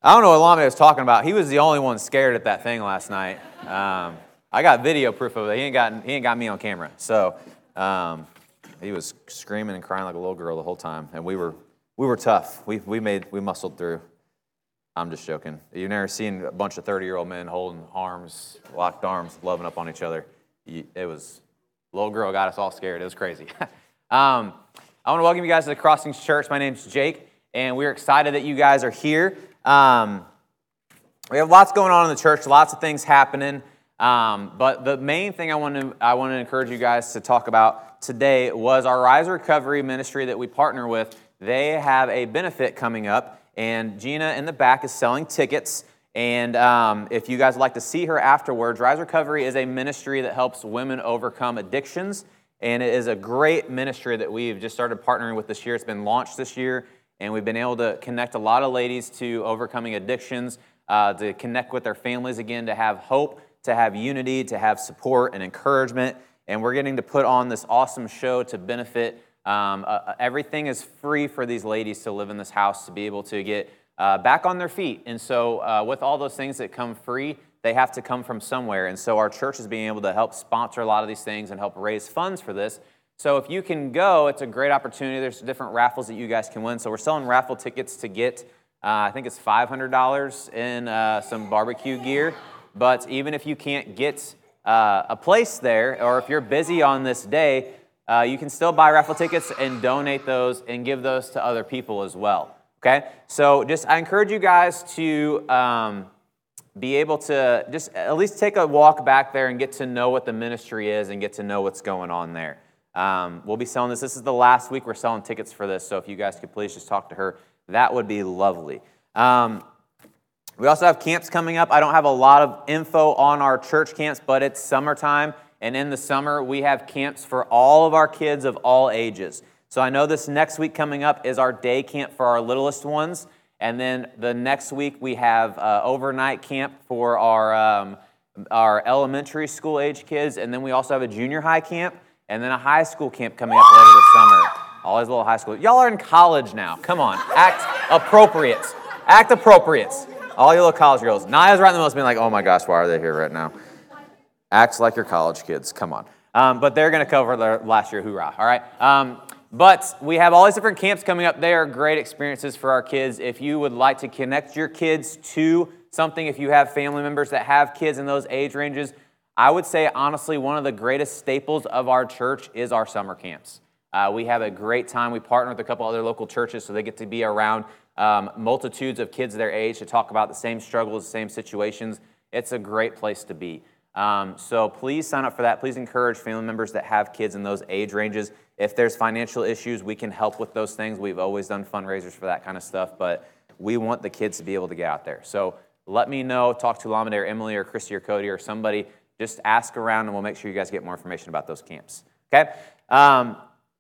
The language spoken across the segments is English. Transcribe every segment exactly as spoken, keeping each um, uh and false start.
I don't know what Lamine was talking about. He was the only one scared at that thing last night. Um, I got video proof of it. He ain't got he ain't got me on camera. So um, he was screaming and crying like a little girl the whole time, and we were we were tough. We we made we muscled through. I'm just joking. You've never seen a bunch of thirty-year-old men holding arms, locked arms, loving up on each other. It was little girl got us all scared. It was crazy. um, I want to welcome you guys to the Crossings Church. My name's Jake, and we're excited that you guys are here. Um, we have lots going on in the church, lots of things happening, um, but the main thing I want to I want to encourage you guys to talk about today was our Rise Recovery ministry that we partner with. They have a benefit coming up, and Gina in the back is selling tickets, and um, if you guys would like to see her afterwards, Rise Recovery is a ministry that helps women overcome addictions, and it is a great ministry that we've just started partnering with this year. It's been launched this year, and we've been able to connect a lot of ladies to overcoming addictions, uh, to connect with their families again, to have hope, to have unity, to have support and encouragement. And we're getting to put on this awesome show to benefit. Um, uh, everything is free for these ladies to live in this house, to be able to get uh, back on their feet. And so uh, with all those things that come free, they have to come from somewhere. And so our church is being able to help sponsor a lot of these things and help raise funds for this. So if you can go, it's a great opportunity. There's different raffles that you guys can win. So we're selling raffle tickets to get, uh, I think it's five hundred dollars in uh, some barbecue gear. But even if you can't get uh, a place there, or if you're busy on this day, uh, you can still buy raffle tickets and donate those and give those to other people as well. Okay? So just, I encourage you guys to um, be able to just at least take a walk back there and get to know what the ministry is and get to know what's going on there. Um, we'll be selling this. This is the last week we're selling tickets for this, so if you guys could please just talk to her, that would be lovely. Um, we also have camps coming up. I don't have a lot of info on our church camps, but it's summertime, and in the summer we have camps for all of our kids of all ages. So I know this next week coming up is our day camp for our littlest ones, and then the next week we have uh, overnight camp for our, um, our elementary school age kids, and then we also have a junior high camp, and then a high school camp coming up later this summer. All these little high school. Y'all are in college now. Come on. Act appropriate. Act appropriate. All you little college girls. Naya's right in the middle being like, oh my gosh, why are they here right now? Acts like your college kids. Come on. Um, but they're going to cover their last year. Hoorah. All right. Um, but we have all these different camps coming up. They are great experiences for our kids. If you would like to connect your kids to something, if you have family members that have kids in those age ranges, I would say, honestly, one of the greatest staples of our church is our summer camps. Uh, we have a great time. We partner with a couple other local churches so they get to be around um, multitudes of kids their age to talk about the same struggles, the same situations. It's a great place to be. Um, so please sign up for that. Please encourage family members that have kids in those age ranges. If there's financial issues, we can help with those things. We've always done fundraisers for that kind of stuff, but we want the kids to be able to get out there. So let me know. Talk to Lamine or Emily or Christy or Cody or somebody. Just ask around, and we'll make sure you guys get more information about those camps. Okay? Um,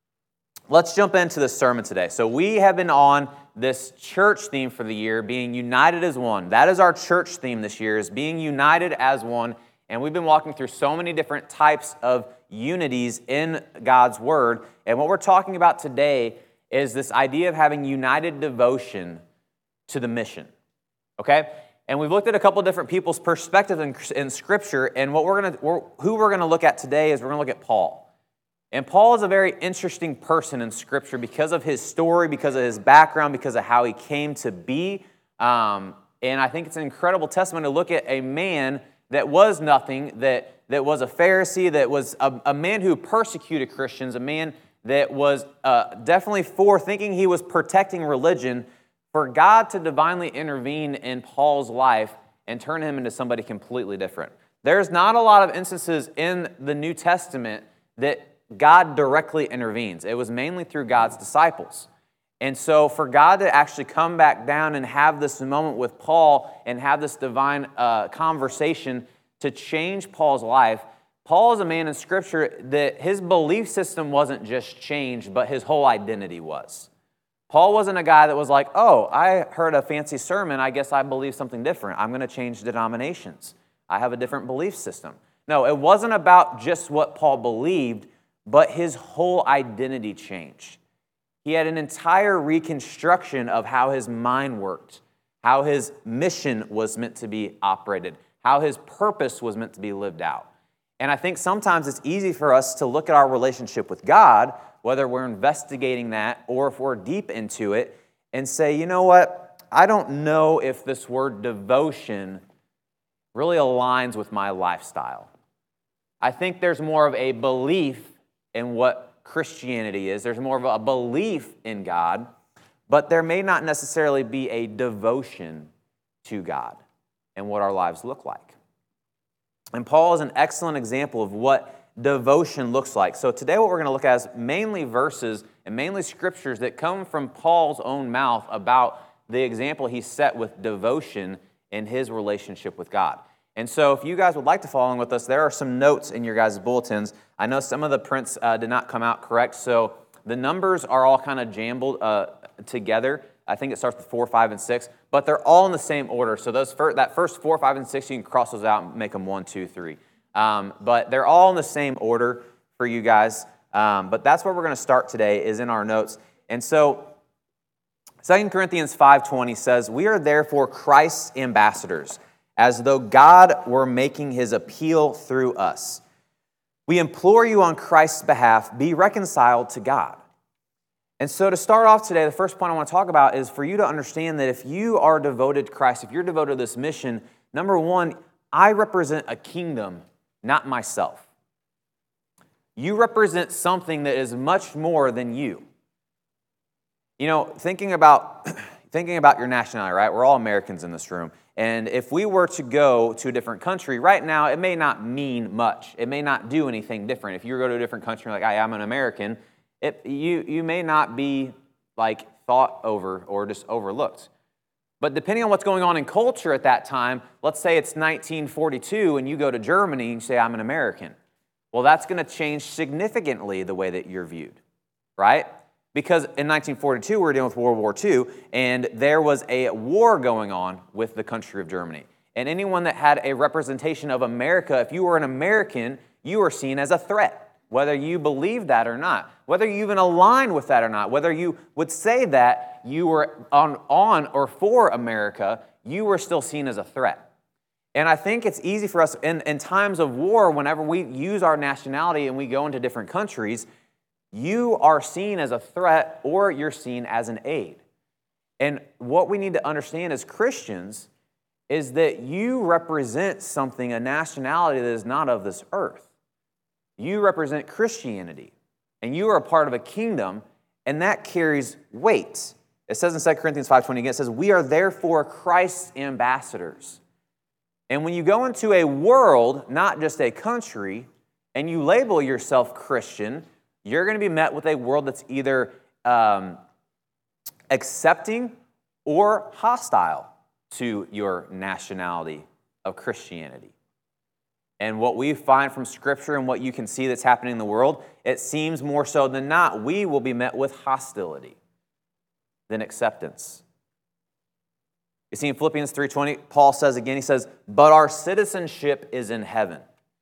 let's jump into the sermon today. So we have been on this church theme for the year, being united as one. That is our church theme this year, is being united as one. And we've been walking through so many different types of unities in God's Word. And what we're talking about today is this idea of having united devotion to the mission. Okay? And we've looked at a couple of different people's perspectives in, in Scripture, and what we're gonna, we're, who we're going to look at today is we're going to look at Paul. And Paul is a very interesting person in Scripture because of his story, because of his background, because of how he came to be. Um, and I think it's an incredible testament to look at a man that was nothing, that, that was a Pharisee, that was a, a man who persecuted Christians, a man that was uh, definitely for thinking he was protecting religion, for God to divinely intervene in Paul's life and turn him into somebody completely different. There's not a lot of instances in the New Testament that God directly intervenes. It was mainly through God's disciples. And so for God to actually come back down and have this moment with Paul and have this divine uh, conversation to change Paul's life, Paul is a man in Scripture that his belief system wasn't just changed, but his whole identity was. Paul wasn't a guy that was like, oh, I heard a fancy sermon, I guess I believe something different. I'm going to change denominations. I have a different belief system. No, it wasn't about just what Paul believed, but his whole identity changed. He had an entire reconstruction of how his mind worked, how his mission was meant to be operated, how his purpose was meant to be lived out. And I think sometimes it's easy for us to look at our relationship with God, whether we're investigating that or if we're deep into it, and say, you know what, I don't know if this word devotion really aligns with my lifestyle. I think there's more of a belief in what Christianity is. There's more of a belief in God, but there may not necessarily be a devotion to God and what our lives look like. And Paul is an excellent example of what devotion looks like. So today what we're going to look at is mainly verses and mainly scriptures that come from Paul's own mouth about the example he set with devotion in his relationship with God. And so if you guys would like to follow along with us, there are some notes in your guys' bulletins. I know some of the prints uh, did not come out correct, so the numbers are all kind of jumbled uh, together. I think it starts with four, five, and six, but they're all in the same order. So those fir- that first four, five, and six, you can cross those out and make them one, two, three. Um, but they're all in the same order for you guys. Um, but that's where we're going to start today, is in our notes. And so Second Corinthians five twenty says, "We are therefore Christ's ambassadors, as though God were making his appeal through us. We implore you on Christ's behalf, be reconciled to God." And so to start off today, the first point I want to talk about is for you to understand that if you are devoted to Christ, if you're devoted to this mission, number one, I represent a kingdom, not myself. You represent something that is much more than you. You know, thinking about, thinking about your nationality, right? We're all Americans in this room. And if we were to go to a different country, right now, it may not mean much. It may not do anything different. If you go to a different country, like, I am an American, it, you, you may not be, like, thought over or just overlooked. But depending on what's going on in culture at that time, let's say it's nineteen forty-two and you go to Germany and you say, I'm an American. Well, that's going to change significantly the way that you're viewed, right? Because in nineteen forty-two, we were dealing with World War Two, and there was a war going on with the country of Germany. And anyone that had a representation of America, if you were an American, you were seen as a threat, whether you believed that or not, whether you even aligned with that or not, whether you would say that you were on, on or for America, you were still seen as a threat. And I think it's easy for us in, in times of war, whenever we use our nationality and we go into different countries, you are seen as a threat or you're seen as an aid. And what we need to understand as Christians is that you represent something, a nationality that is not of this earth. You represent Christianity, and you are a part of a kingdom, and that carries weight. It says in Second Corinthians five twenty again, it says, "We are therefore Christ's ambassadors." And when you go into a world, not just a country, and you label yourself Christian, you're going to be met with a world that's either um, accepting or hostile to your nationality of Christianity. And what we find from Scripture and what you can see that's happening in the world, it seems more so than not, we will be met with hostility than acceptance. You see in Philippians three twenty, Paul says again, he says, "But our citizenship is in heaven."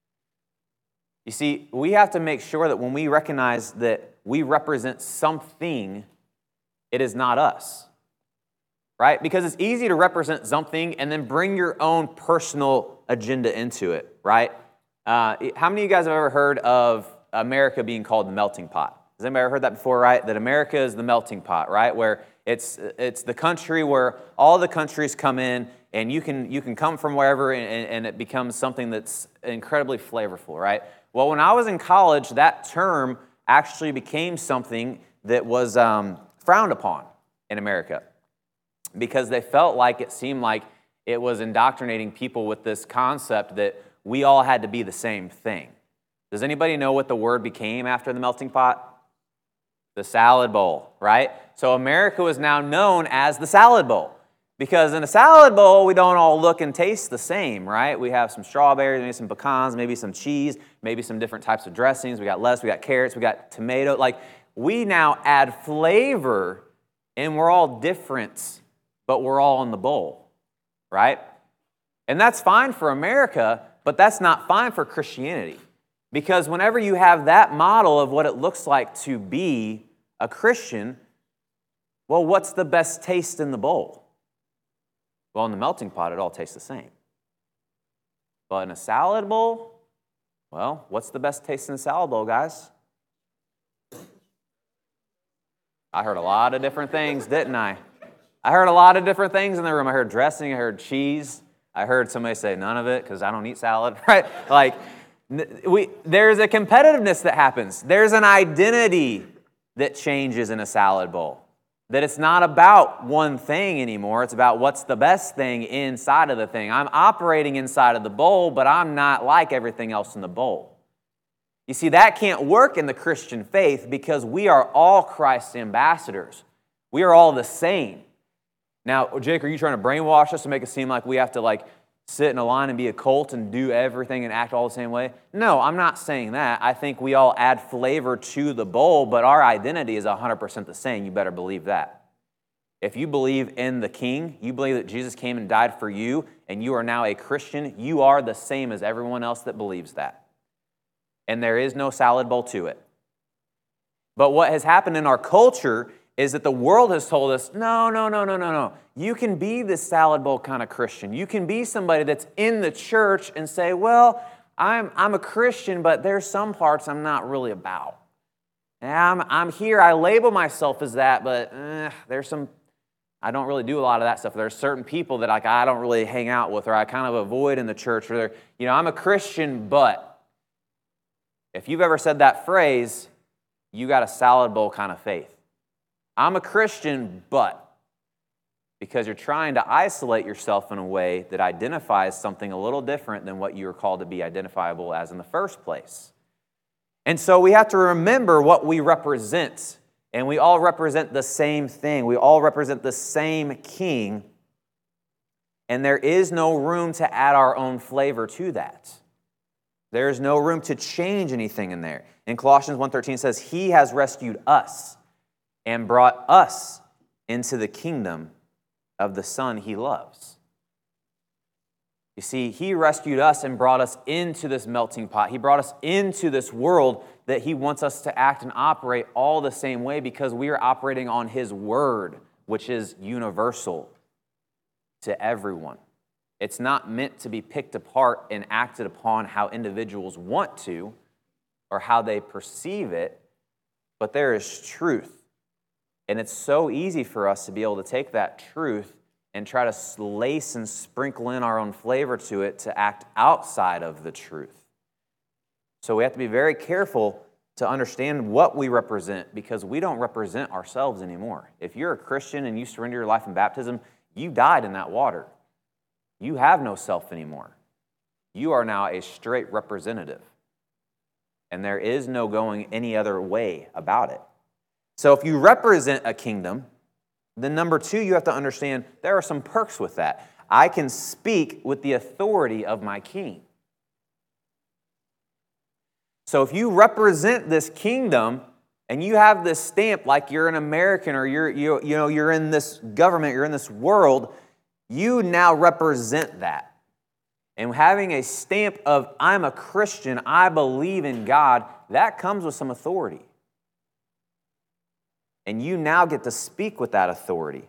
You see, we have to make sure that when we recognize that we represent something, it is not us, right? Because it's easy to represent something and then bring your own personal agenda into it, right? Uh, how many of you guys have ever heard of America being called the melting pot? Has anybody ever heard that before, right? That America is the melting pot, right? Where it's it's the country where all the countries come in, and you can you can come from wherever, and, and it becomes something that's incredibly flavorful, right? Well, when I was in college, that term actually became something that was um, frowned upon in America because they felt like it seemed like it was indoctrinating people with this concept that we all had to be the same thing. Does anybody know what the word became after the melting pot? The salad bowl, right? So America was now known as the salad bowl. Because in a salad bowl, we don't all look and taste the same, right? We have some strawberries, maybe some pecans, maybe some cheese, maybe some different types of dressings. We got lettuce, we got carrots, we got tomato. Like, we now add flavor, and we're all different, but we're all in the bowl, right? And that's fine for America, but that's not fine for Christianity. Because whenever you have that model of what it looks like to be a Christian, well, what's the best taste in the bowl? Well, in the melting pot, it all tastes the same. But in a salad bowl, well, what's the best taste in a salad bowl, guys? I heard a lot of different things, didn't I? I heard a lot of different things in the room. I heard dressing, I heard cheese. I heard somebody say none of it because I don't eat salad, right? Like, we, there's a competitiveness that happens. There's an identity that changes in a salad bowl. That it's not about one thing anymore. It's about what's the best thing inside of the thing. I'm operating inside of the bowl, but I'm not like everything else in the bowl. You see, that can't work in the Christian faith because we are all Christ's ambassadors. We are all the same. Now, Jake, are you trying to brainwash us to make it seem like we have to like sit in a line and be a cult and do everything and act all the same way? No, I'm not saying that. I think we all add flavor to the bowl, but our identity is one hundred percent the same. You better believe that. If you believe in the King, you believe that Jesus came and died for you, and you are now a Christian, you are the same as everyone else that believes that. And there is no salad bowl to it. But what has happened in our culture is that the world has told us, no, no, no, no, no, no. You can be this salad bowl kind of Christian. You can be somebody that's in the church and say, well, I'm, I'm a Christian, but there's some parts I'm not really about. And I'm, I'm here, I label myself as that, but eh, there's some, I don't really do a lot of that stuff. There's certain people that like, I don't really hang out with or I kind of avoid in the church. Or they're, you know, I'm a Christian, but if you've ever said that phrase, you got a salad bowl kind of faith. I'm a Christian, but, because you're trying to isolate yourself in a way that identifies something a little different than what you were called to be identifiable as in the first place. And so we have to remember what we represent, and we all represent the same thing. We all represent the same King, and there is no room to add our own flavor to that. There is no room to change anything in there. In Colossians one thirteen it says, He has rescued us and brought us into the kingdom of the Son He loves. You see, He rescued us and brought us into this melting pot. He brought us into this world that He wants us to act and operate all the same way because we are operating on His Word, which is universal to everyone. It's not meant to be picked apart and acted upon how individuals want to or how they perceive it, but there is truth. And it's so easy for us to be able to take that truth and try to lace and sprinkle in our own flavor to it to act outside of the truth. So we have to be very careful to understand what we represent because we don't represent ourselves anymore. If you're a Christian and you surrender your life in baptism, you died in that water. You have no self anymore. You are now a straight representative. And there is no going any other way about it. So if you represent a kingdom, then number two, you have to understand there are some perks with that. I can speak with the authority of my king. So if you represent this kingdom and you have this stamp like you're an American or you're you, you know you're in this government, you're in this world, you now represent that. And having a stamp of I'm a Christian, I believe in God, that comes with some authority. And you now get to speak with that authority.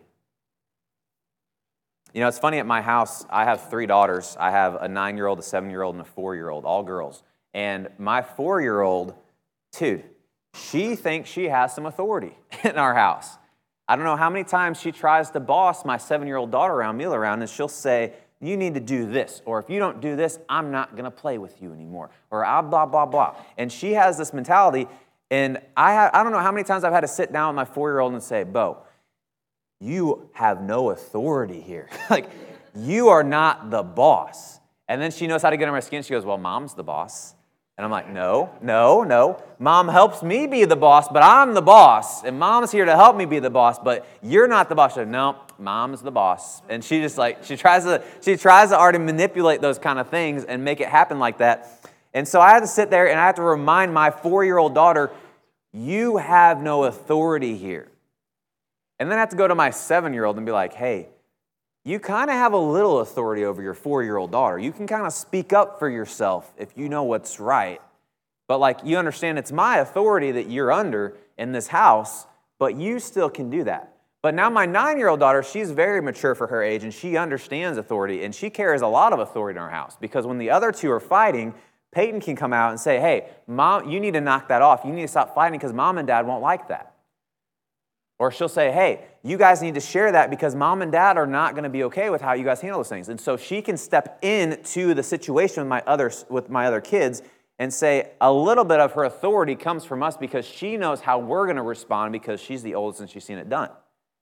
You know, it's funny at my house, I have three daughters. I have a nine-year-old, a seven-year-old, and a four-year-old, all girls. And my four-year-old, dude, she thinks she has some authority in our house. I don't know how many times she tries to boss my seven-year-old daughter around, Mila around, and she'll say, you need to do this, or if you don't do this, I'm not going to play with you anymore, or ah, blah, blah, blah. And she has this mentality. And I have, I don't know how many times I've had to sit down with my four-year-old and say, Bo, you have no authority here. Like, you are not the boss. And then she knows how to get on my skin. She goes, well, Mom's the boss. And I'm like, no, no, no. Mom helps me be the boss, but I'm the boss. And Mom's here to help me be the boss, but you're not the boss. She goes, no, Mom's the boss. And she just like, she tries to, she tries to already manipulate those kind of things and make it happen like that. And so I had to sit there and I had to remind my four-year-old daughter, you have no authority here. And then I have to go to my seven-year-old and be like, hey, you kind of have a little authority over your four-year-old daughter. You can kind of speak up for yourself if you know what's right. But like, you understand it's my authority that you're under in this house, but you still can do that. But now my nine-year-old daughter, she's very mature for her age, and she understands authority, and she carries a lot of authority in our house, because when the other two are fighting, Peyton can come out and say, hey, Mom, you need to knock that off. You need to stop fighting because Mom and Dad won't like that. Or she'll say, hey, you guys need to share that because Mom and Dad are not going to be okay with how you guys handle those things. And so she can step into the situation with my other, with my other kids and say a little bit of her authority comes from us because she knows how we're going to respond because she's the oldest and she's seen it done.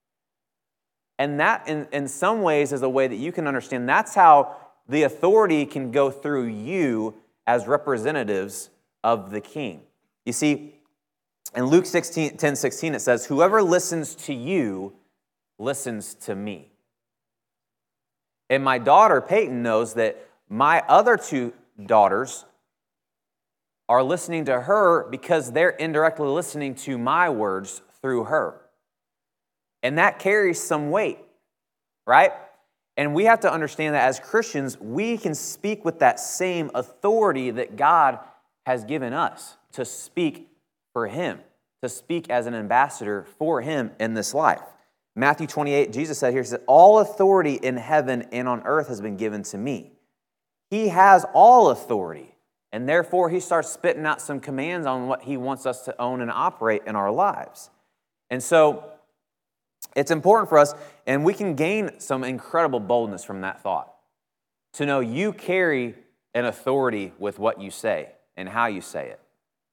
And that, in, in some ways, is a way that you can understand that's how the authority can go through you as representatives of the King. You see, in Luke sixteen, ten sixteen, it says, whoever listens to you listens to me. And my daughter, Peyton, knows that my other two daughters are listening to her because they're indirectly listening to my words through her. And that carries some weight, right? And we have to understand that as Christians, we can speak with that same authority that God has given us to speak for Him, to speak as an ambassador for Him in this life. Matthew twenty-eight, Jesus said here, He said, all authority in heaven and on earth has been given to me. He has all authority, and therefore He starts spitting out some commands on what He wants us to own and operate in our lives. And so it's important for us, and we can gain some incredible boldness from that thought, to know you carry an authority with what you say and how you say it.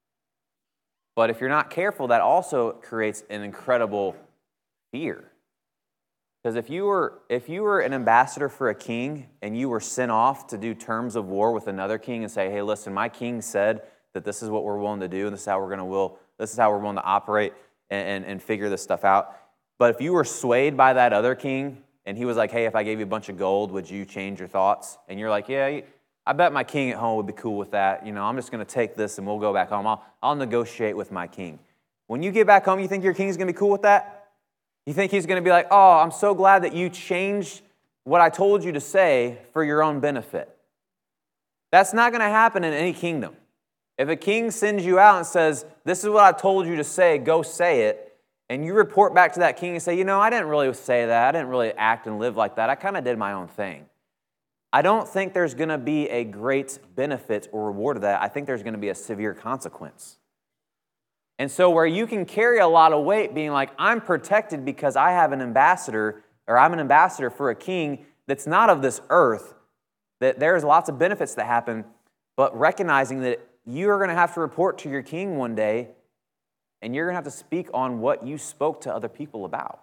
But if you're not careful, that also creates an incredible fear. Because if you were if you were an ambassador for a king and you were sent off to do terms of war with another king and say, hey, listen, my king said that this is what we're willing to do, and this is how we're going to will, this is how we're willing to operate and, and, and figure this stuff out. But if you were swayed by that other king and he was like, hey, if I gave you a bunch of gold, would you change your thoughts? And you're like, yeah, I bet my king at home would be cool with that. You know, I'm just going to take this and we'll go back home. I'll, I'll negotiate with my king. When you get back home, you think your king's going to be cool with that? You think he's going to be like, oh, I'm so glad that you changed what I told you to say for your own benefit. That's not going to happen in any kingdom. If a king sends you out and says, this is what I told you to say, go say it, and you report back to that king and say, you know, I didn't really say that. I didn't really act and live like that. I kind of did my own thing. I don't think there's going to be a great benefit or reward of that. I think there's going to be a severe consequence. And so where you can carry a lot of weight being like, I'm protected because I have an ambassador, or I'm an ambassador for a king that's not of this earth, that there's lots of benefits that happen, but recognizing that you are going to have to report to your king one day, and you're going to have to speak on what you spoke to other people about.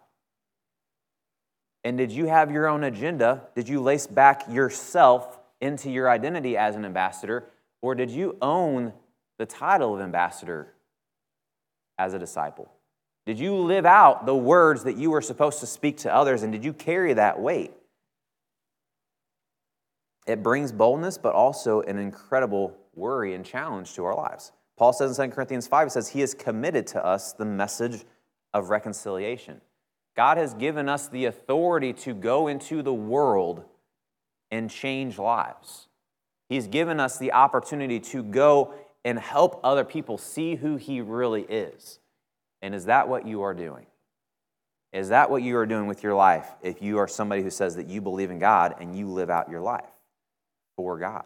And did you have your own agenda? Did you lace back yourself into your identity as an ambassador? Or did you own the title of ambassador as a disciple? Did you live out the words that you were supposed to speak to others, and did you carry that weight? It brings boldness, but also an incredible worry and challenge to our lives. Paul says in Second Corinthians five, he says, He has committed to us the message of reconciliation. God has given us the authority to go into the world and change lives. He's given us the opportunity to go and help other people see who He really is. And is that what you are doing? Is that what you are doing with your life if you are somebody who says that you believe in God and you live out your life for God?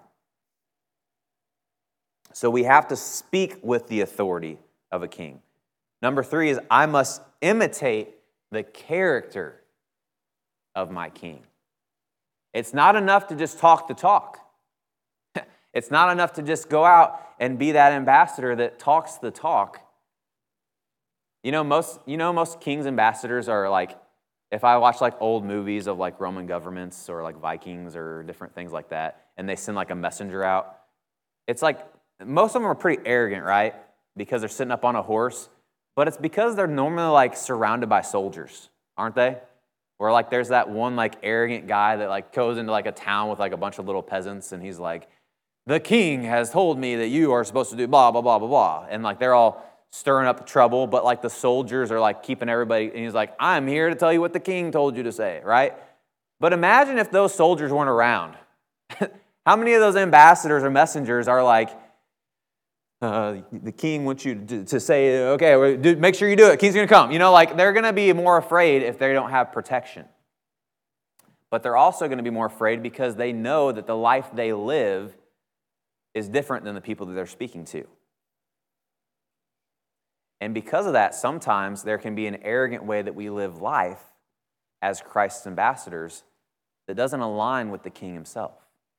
So we have to speak with the authority of a king. Number three is I must imitate the character of my king. It's not enough to just talk the talk. It's not enough to just go out and be that ambassador that talks the talk. You know, most you know most kings' ambassadors are like, if I watch like old movies of like Roman governments or like Vikings or different things like that, and they send like a messenger out, it's like most of them are pretty arrogant, right? Because they're sitting up on a horse. But it's because they're normally like surrounded by soldiers, aren't they? Or like there's that one like arrogant guy that like goes into like a town with like a bunch of little peasants and he's like, the king has told me that you are supposed to do blah, blah, blah, blah, blah. And like they're all stirring up trouble, but like the soldiers are like keeping everybody, and he's like, I'm here to tell you what the king told you to say, right? But imagine if those soldiers weren't around. How many of those ambassadors or messengers are like, uh, the king wants you to, to say, okay, do, make sure you do it. King's going to come. You know, like they're going to be more afraid if they don't have protection. But they're also going to be more afraid because they know that the life they live is different than the people that they're speaking to. And because of that, sometimes there can be an arrogant way that we live life as Christ's ambassadors that doesn't align with the king himself.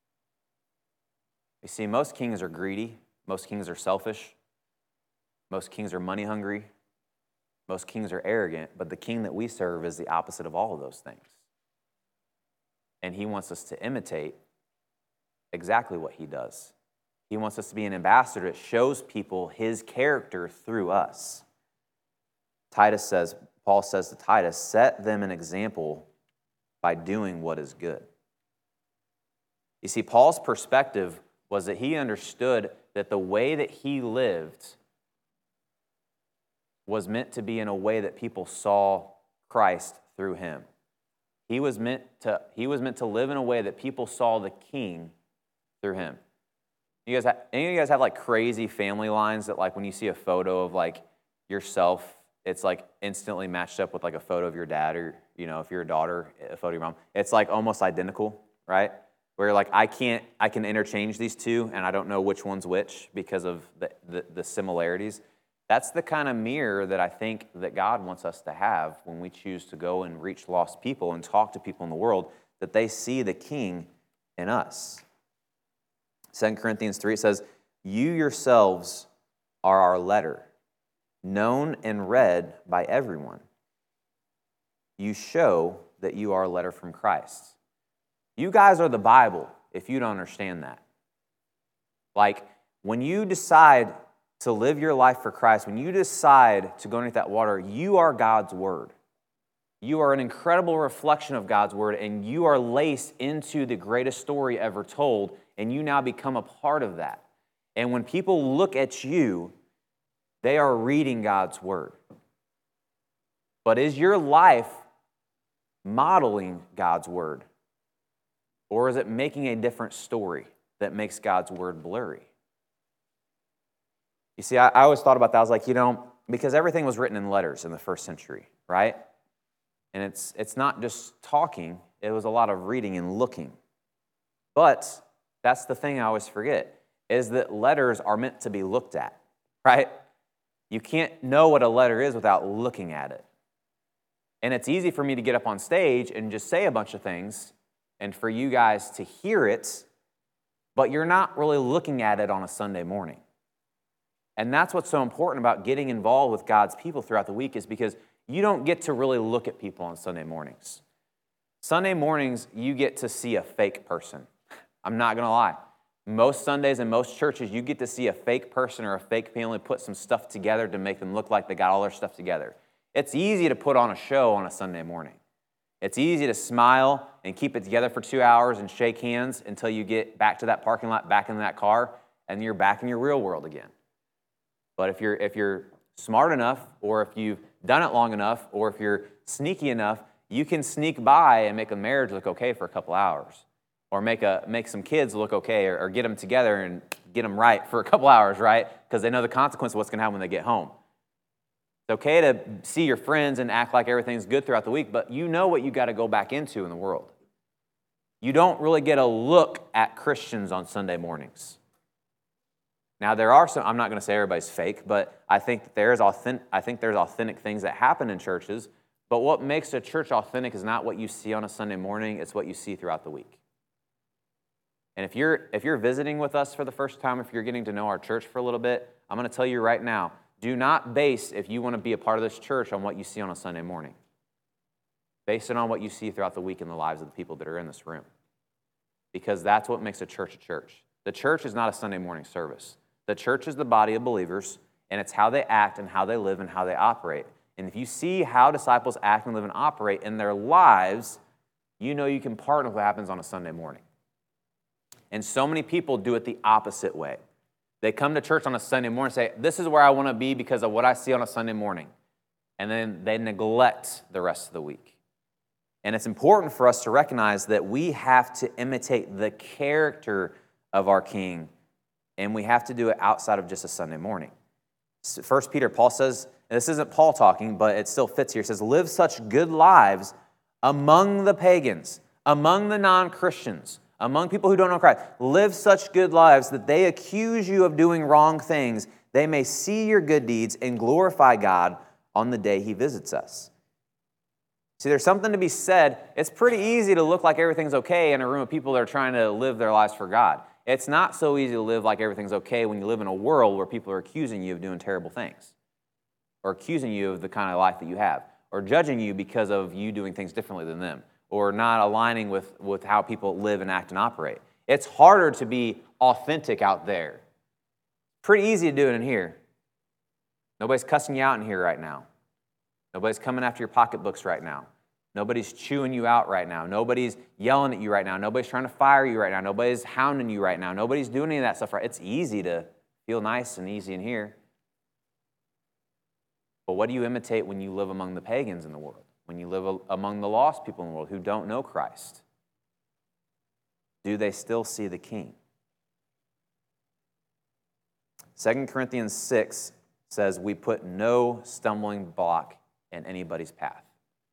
You see, most kings are greedy. Most kings are selfish. Most kings are money hungry. Most kings are arrogant. But the king that we serve is the opposite of all of those things. And he wants us to imitate exactly what he does. He wants us to be an ambassador that shows people his character through us. Titus says, Paul says to Titus, set them an example by doing what is good. You see, Paul's perspective was that he understood that the way that he lived was meant to be in a way that people saw Christ through him. He was meant to, he was meant to live in a way that people saw the king through him. You guys have, any of you guys have like crazy family lines that like when you see a photo of like yourself, it's like instantly matched up with like a photo of your dad, or, you know, if you're a daughter, a photo of your mom. It's like almost identical, right? Where you're like, I can't, I can interchange these two and I don't know which one's which because of the, the, the similarities. That's the kind of mirror that I think that God wants us to have when we choose to go and reach lost people and talk to people in the world, that they see the king in us. Second Corinthians three, it says, you yourselves are our letter, known and read by everyone. You show that you are a letter from Christ. You guys are the Bible if you don't understand that. Like, when you decide to live your life for Christ, when you decide to go underneath that water, you are God's Word. You are an incredible reflection of God's Word, and you are laced into the greatest story ever told, and you now become a part of that. And when people look at you, they are reading God's Word. But is your life modeling God's Word? Or is it making a different story that makes God's Word blurry? You see, I, I always thought about that. I was like, you know, because everything was written in letters in the first century, right? And it's it's not just talking. It was a lot of reading and looking. But that's the thing I always forget, is that letters are meant to be looked at, right? You can't know what a letter is without looking at it. And it's easy for me to get up on stage and just say a bunch of things and for you guys to hear it, but you're not really looking at it on a Sunday morning. And that's what's so important about getting involved with God's people throughout the week, is because you don't get to really look at people on Sunday mornings. Sunday mornings, you get to see a fake person. I'm not going to lie. Most Sundays in most churches, you get to see a fake person or a fake family put some stuff together to make them look like they got all their stuff together. It's easy to put on a show on a Sunday morning. It's easy to smile and keep it together for two hours and shake hands until you get back to that parking lot, back in that car, and you're back in your real world again. But if you're if you're smart enough, or if you've done it long enough, or if you're sneaky enough, you can sneak by and make a marriage look okay for a couple hours, or make a make some kids look okay, or, or get them together and get them right for a couple hours, right? Because they know the consequence of what's going to happen when they get home. It's okay to see your friends and act like everything's good throughout the week, but you know what you got to go back into in the world. You don't really get a look at Christians on Sunday mornings. Now, there are some, I'm not going to say everybody's fake, but I think that there's authentic, I think there's authentic things that happen in churches, but what makes a church authentic is not what you see on a Sunday morning, it's what you see throughout the week. And if you're if you're visiting with us for the first time, if you're getting to know our church for a little bit, I'm going to tell you right now, do not base, if you want to be a part of this church, on what you see on a Sunday morning. Base it on what you see throughout the week in the lives of the people that are in this room. Because that's what makes a church a church. The church is not a Sunday morning service. The church is the body of believers, and it's how they act and how they live and how they operate. And if you see how disciples act and live and operate in their lives, you know you can partner with what happens on a Sunday morning. And so many people do it the opposite way. They come to church on a Sunday morning and say, this is where I want to be because of what I see on a Sunday morning. And then they neglect the rest of the week. And it's important for us to recognize that we have to imitate the character of our King And we have to do it outside of just a Sunday morning. First Peter, Paul says, and this isn't Paul talking, but it still fits here. It says, live such good lives among the pagans, among the non-Christians, among people who don't know Christ. Live such good lives that they accuse you of doing wrong things. They may see your good deeds and glorify God on the day He visits us. See, there's something to be said. It's pretty easy to look like everything's okay in a room of people that are trying to live their lives for God. It's not so easy to live like everything's okay when you live in a world where people are accusing you of doing terrible things, or accusing you of the kind of life that you have, or judging you because of you doing things differently than them, or not aligning with, with how people live and act and operate. It's harder to be authentic out there. Pretty easy to do it in here. Nobody's cussing you out in here right now. Nobody's coming after your pocketbooks right now. Nobody's chewing you out right now. Nobody's yelling at you right now. Nobody's trying to fire you right now. Nobody's hounding you right now. Nobody's doing any of that stuff right. It's easy to feel nice and easy in here. But what do you imitate when you live among the pagans in the world? When you live among the lost people in the world who don't know Christ? Do they still see the King? Second Corinthians six says we put no stumbling block in anybody's path.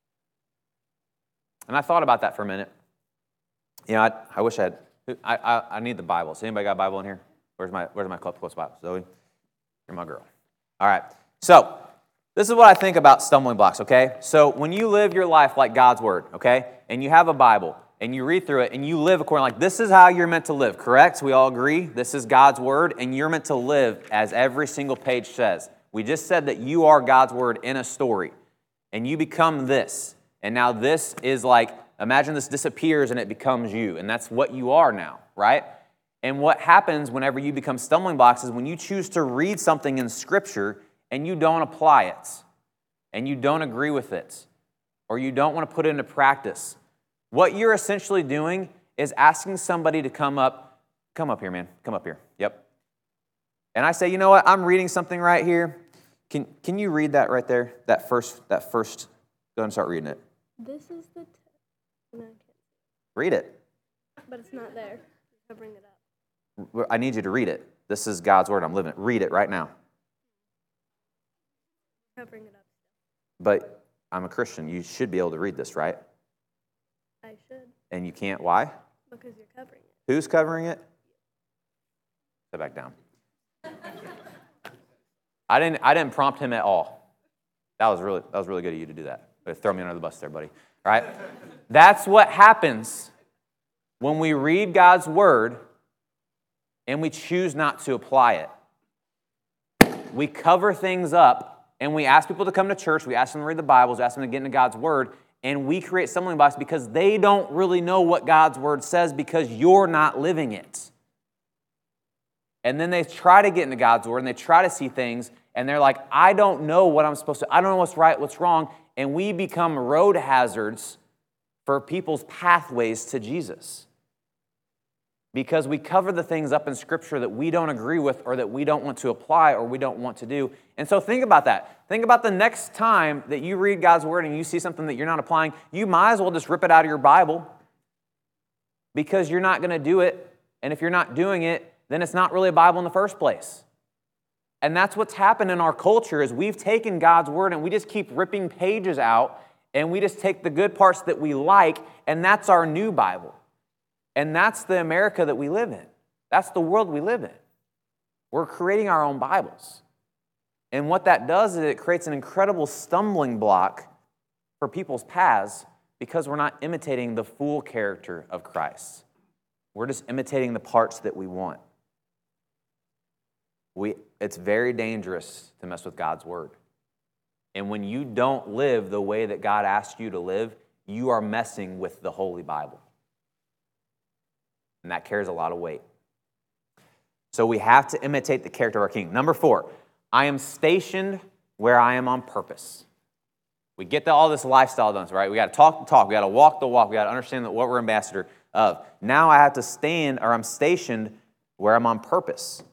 And I thought about that for a minute. You know, I, I wish I had, I, I, I need the Bible. So anybody got a Bible in here? Where's my, where's my close Bible? Zoe, you're my girl. All right. So this is what I think about stumbling blocks, okay? So when you live your life like God's Word, okay, and you have a Bible, and you read through it, and you live according, like this is how you're meant to live, correct? We all agree? This is God's Word, and you're meant to live as every single page says. We just said that you are God's Word in a story, and you become this. And now this is like, imagine this disappears and it becomes you. And that's what you are now, right? And what happens whenever you become stumbling blocks is when you choose to read something in Scripture and you don't apply it, and you don't agree with it, or you don't want to put it into practice. What you're essentially doing is asking somebody to come up, come up here, man, come up here, yep. And I say, you know what, I'm reading something right here. Can, can you read that right there, that first, that first, go ahead and start reading it. This is the... T- no, I can't. Read it. But it's not there. I'll bring it up. I need you to read it. This is God's Word. I'm living it. Read it right now. I'll bring it up. But I'm a Christian. You should be able to read this, right? I should. And you can't. Why? Because you're covering it. Who's covering it? Sit back down. I didn't. I didn't prompt him at all. That was really. That was really good of you to do that. Throw me under the bus there, buddy. All right? That's what happens when we read God's Word and we choose not to apply it. We cover things up and we ask people to come to church, we ask them to read the Bibles, we ask them to get into God's Word, and we create stumbling blocks because they don't really know what God's Word says because you're not living it. And then they try to get into God's Word and they try to see things and they're like, I don't know what I'm supposed to, I don't know what's right, what's wrong. And we become road hazards for people's pathways to Jesus. Because we cover the things up in Scripture that we don't agree with or that we don't want to apply or we don't want to do. And so think about that. Think about the next time that you read God's Word and you see something that you're not applying, you might as well just rip it out of your Bible because you're not going to do it. And if you're not doing it, then it's not really a Bible in the first place. And that's what's happened in our culture is we've taken God's Word and we just keep ripping pages out and we just take the good parts that we like and that's our new Bible. And that's the America that we live in. That's the world we live in. We're creating our own Bibles. And what that does is it creates an incredible stumbling block for people's paths because we're not imitating the full character of Christ. We're just imitating the parts that we want. We, it's very dangerous to mess with God's Word. And when you don't live the way that God asked you to live, you are messing with the Holy Bible. And that carries a lot of weight. So we have to imitate the character of our King. Number four, I am stationed where I am on purpose. We get the, all this lifestyle done, right? We got to talk the talk. We got to walk the walk. We got to understand that what we're ambassador of. Now I have to stand, or I'm stationed where I'm on purpose.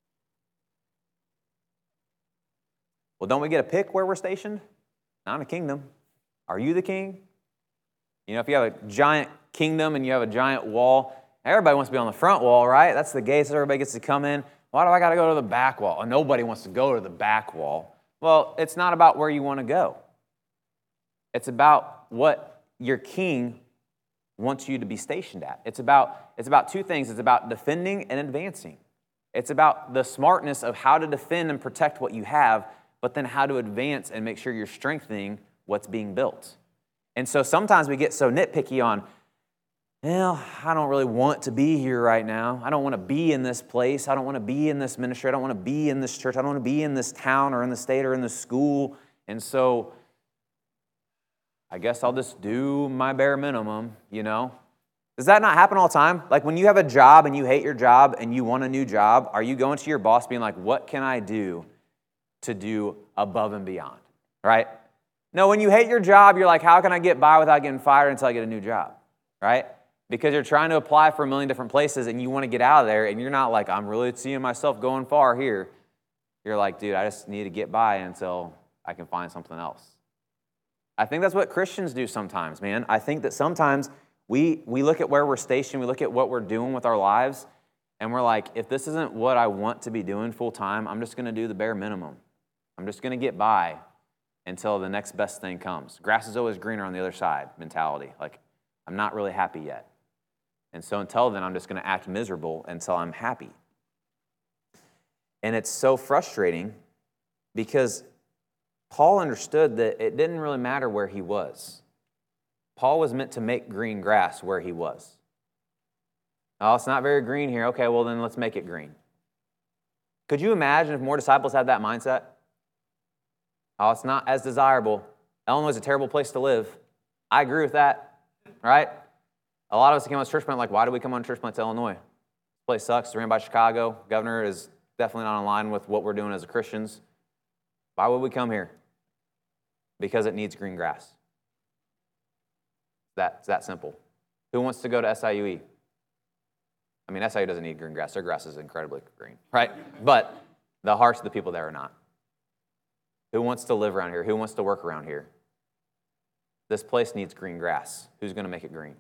Well, don't we get a pick where we're stationed? Not in a kingdom. Are you the king? You know, if you have a giant kingdom and you have a giant wall, everybody wants to be on the front wall, right? That's the gates that everybody gets to come in. Why do I got to go to the back wall? Oh, nobody wants to go to the back wall. Well, it's not about where you want to go. It's about what your king wants you to be stationed at. It's about, it's about two things. It's about defending and advancing. It's about the smartness of how to defend and protect what you have, but then how to advance and make sure you're strengthening what's being built. And so sometimes we get so nitpicky on, well, I don't really want to be here right now. I don't want to be in this place. I don't want to be in this ministry. I don't want to be in this church. I don't want to be in this town or in the state or in the school. And so I guess I'll just do my bare minimum, you know? Does that not happen all the time? Like when you have a job and you hate your job and you want a new job, are you going to your boss being like, what can I do to do above and beyond, right? No, when you hate your job, you're like, how can I get by without getting fired until I get a new job, right? Because you're trying to apply for a million different places and you want to get out of there and you're not like, I'm really seeing myself going far here. You're like, dude, I just need to get by until I can find something else. I think that's what Christians do sometimes, man. I think that sometimes we, we look at where we're stationed, we look at what we're doing with our lives, and we're like, if this isn't what I want to be doing full time, I'm just going to do the bare minimum. I'm just going to get by until the next best thing comes. Grass is always greener on the other side mentality. Like, I'm not really happy yet. And so until then, I'm just going to act miserable until I'm happy. And it's so frustrating because Paul understood that it didn't really matter where he was. Paul was meant to make green grass where he was. Oh, it's not very green here. Okay, well then let's make it green. Could you imagine if more disciples had that mindset? Oh, it's not as desirable. Illinois is a terrible place to live. I agree with that, right? A lot of us came on church plant like, why do we come on church plant to Illinois? This place sucks. It's ran by Chicago. Governor is definitely not in line with what we're doing as Christians. Why would we come here? Because it needs green grass. That, it's that simple. Who wants to go to S I U E? I mean, S I U doesn't need green grass. Their grass is incredibly green, right? But the hearts of the people there are not. Who wants to live around here? Who wants to work around here? This place needs green grass. Who's going to make it green?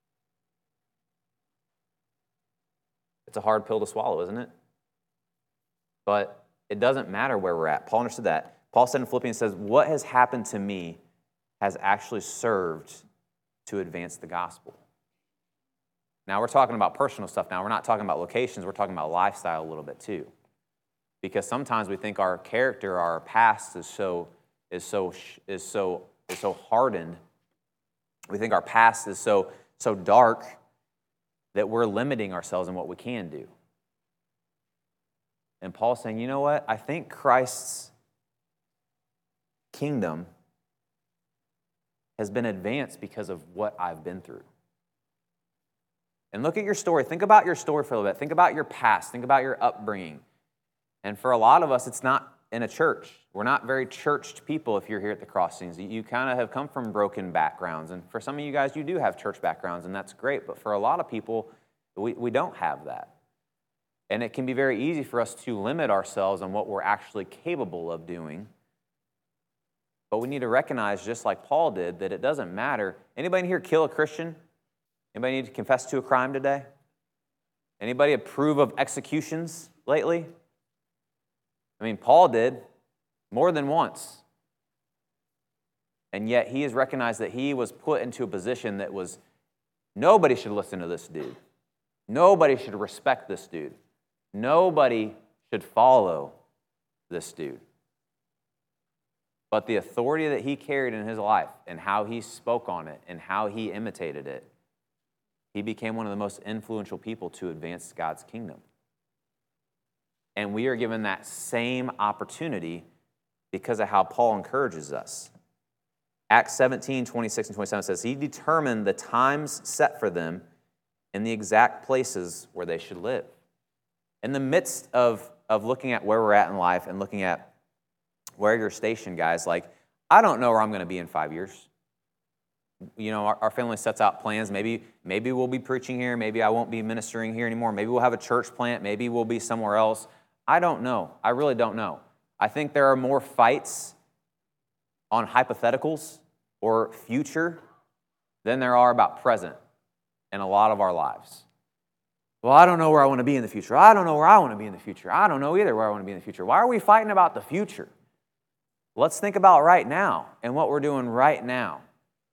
It's a hard pill to swallow, isn't it? But it doesn't matter where we're at. Paul understood that. Paul said in Philippians, says, what has happened to me has actually served to advance the gospel. Now, we're talking about personal stuff now. We're not talking about locations. We're talking about lifestyle a little bit too. Because sometimes we think our character, our past is so, is so, is so, is so hardened. We think our past is so, so dark that we're limiting ourselves in what we can do. And Paul's saying, you know what? I think Christ's kingdom has been advanced because of what I've been through. And look at your story. Think about your story for a little bit. Think about your past. Think about your upbringing. And for a lot of us, it's not in a church. We're not very churched people if you're here at the Crossings. You kind of have come from broken backgrounds. And for some of you guys, you do have church backgrounds, and that's great. But for a lot of people, we, we don't have that. And it can be very easy for us to limit ourselves on what we're actually capable of doing. But we need to recognize, just like Paul did, that it doesn't matter. Anybody in here kill a Christian? Anybody need to confess to a crime today? Anybody approve of executions lately? I mean, Paul did more than once. And yet he has recognized that he was put into a position that was, nobody should listen to this dude. Nobody should respect this dude. Nobody should follow this dude. But the authority that he carried in his life and how he spoke on it and how he imitated it, he became one of the most influential people to advance God's kingdom. And we are given that same opportunity because of how Paul encourages us. Acts seventeen, twenty-six and twenty-seven says, he determined the times set for them and the exact places where they should live. In the midst of, of looking at where we're at in life and looking at where you're stationed, guys, like, I don't know where I'm going to be in five years. You know, our, our family sets out plans. Maybe, maybe we'll be preaching here. Maybe I won't be ministering here anymore. Maybe we'll have a church plant. Maybe we'll be somewhere else. I don't know. I really don't know. I think there are more fights on hypotheticals or future than there are about present in a lot of our lives. Well, I don't know where I want to be in the future. I don't know where I want to be in the future. I don't know either where I want to be in the future. Why are we fighting about the future? Let's think about right now and what we're doing right now.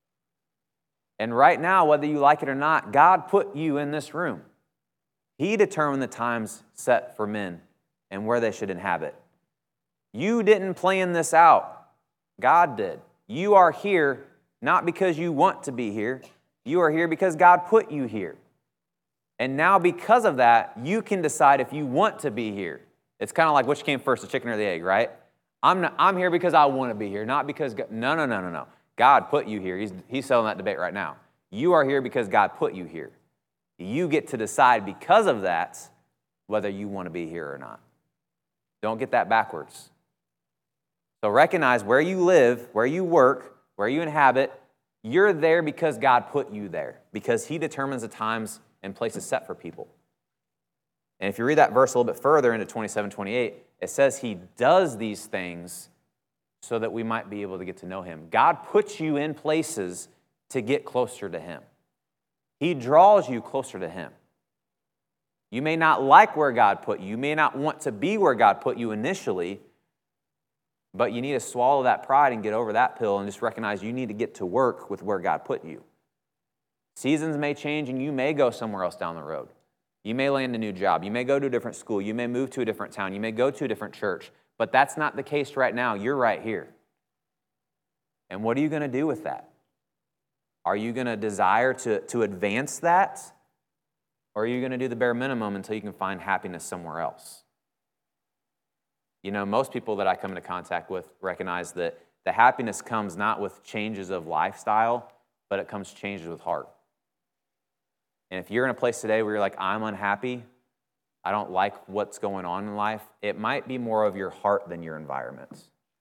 And right now, whether you like it or not, God put you in this room. He determined the times set for men and where they should inhabit. You didn't plan this out. God did. You are here not because you want to be here. You are here because God put you here. And now because of that, you can decide if you want to be here. It's kind of like which came first, the chicken or the egg, right? I'm not, I'm here because I want to be here, not because God, no, no, no, no, no. God put you here. He's, he's selling that debate right now. You are here because God put you here. You get to decide because of that whether you want to be here or not. Don't get that backwards. So recognize where you live, where you work, where you inhabit. You're there because God put you there, because He determines the times and places set for people. And if you read that verse a little bit further into twenty-seven, twenty-eight, it says He does these things so that we might be able to get to know Him. God puts you in places to get closer to Him. He draws you closer to Him. You may not like where God put you. You may not want to be where God put you initially, but you need to swallow that pride and get over that pill and just recognize you need to get to work with where God put you. Seasons may change and you may go somewhere else down the road. You may land a new job. You may go to a different school. You may move to a different town. You may go to a different church. But that's not the case right now. You're right here. And what are you going to do with that? Are you going to desire to, to advance that? Or are you going to do the bare minimum until you can find happiness somewhere else? You know, most people that I come into contact with recognize that the happiness comes not with changes of lifestyle, but it comes changes with heart. And if you're in a place today where you're like, I'm unhappy, I don't like what's going on in life, it might be more of your heart than your environment.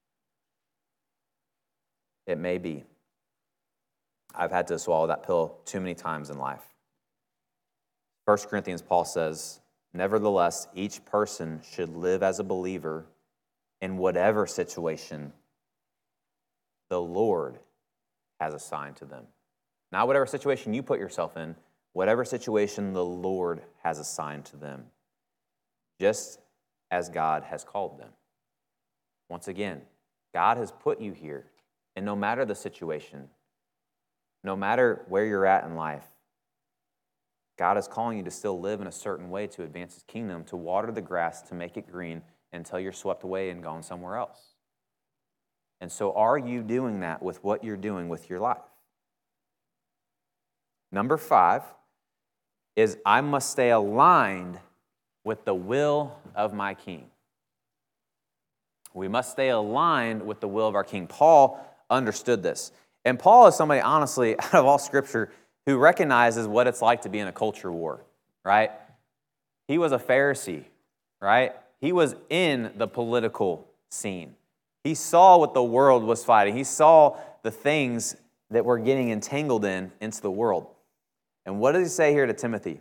It may be. I've had to swallow that pill too many times in life. First Corinthians, Paul says, nevertheless, each person should live as a believer in whatever situation the Lord has assigned to them. Not whatever situation you put yourself in, whatever situation the Lord has assigned to them, just as God has called them. Once again, God has put you here, and no matter the situation, no matter where you're at in life, God is calling you to still live in a certain way to advance His kingdom, to water the grass, to make it green, until you're swept away and gone somewhere else. And so are you doing that with what you're doing with your life? Number five is I must stay aligned with the will of my King. We must stay aligned with the will of our King. Paul understood this. And Paul is somebody, honestly, out of all Scripture, who recognizes what it's like to be in a culture war, right? He was a Pharisee, right? He was in the political scene. He saw what the world was fighting. He saw the things that we're getting entangled in into the world. And what does he say here to Timothy?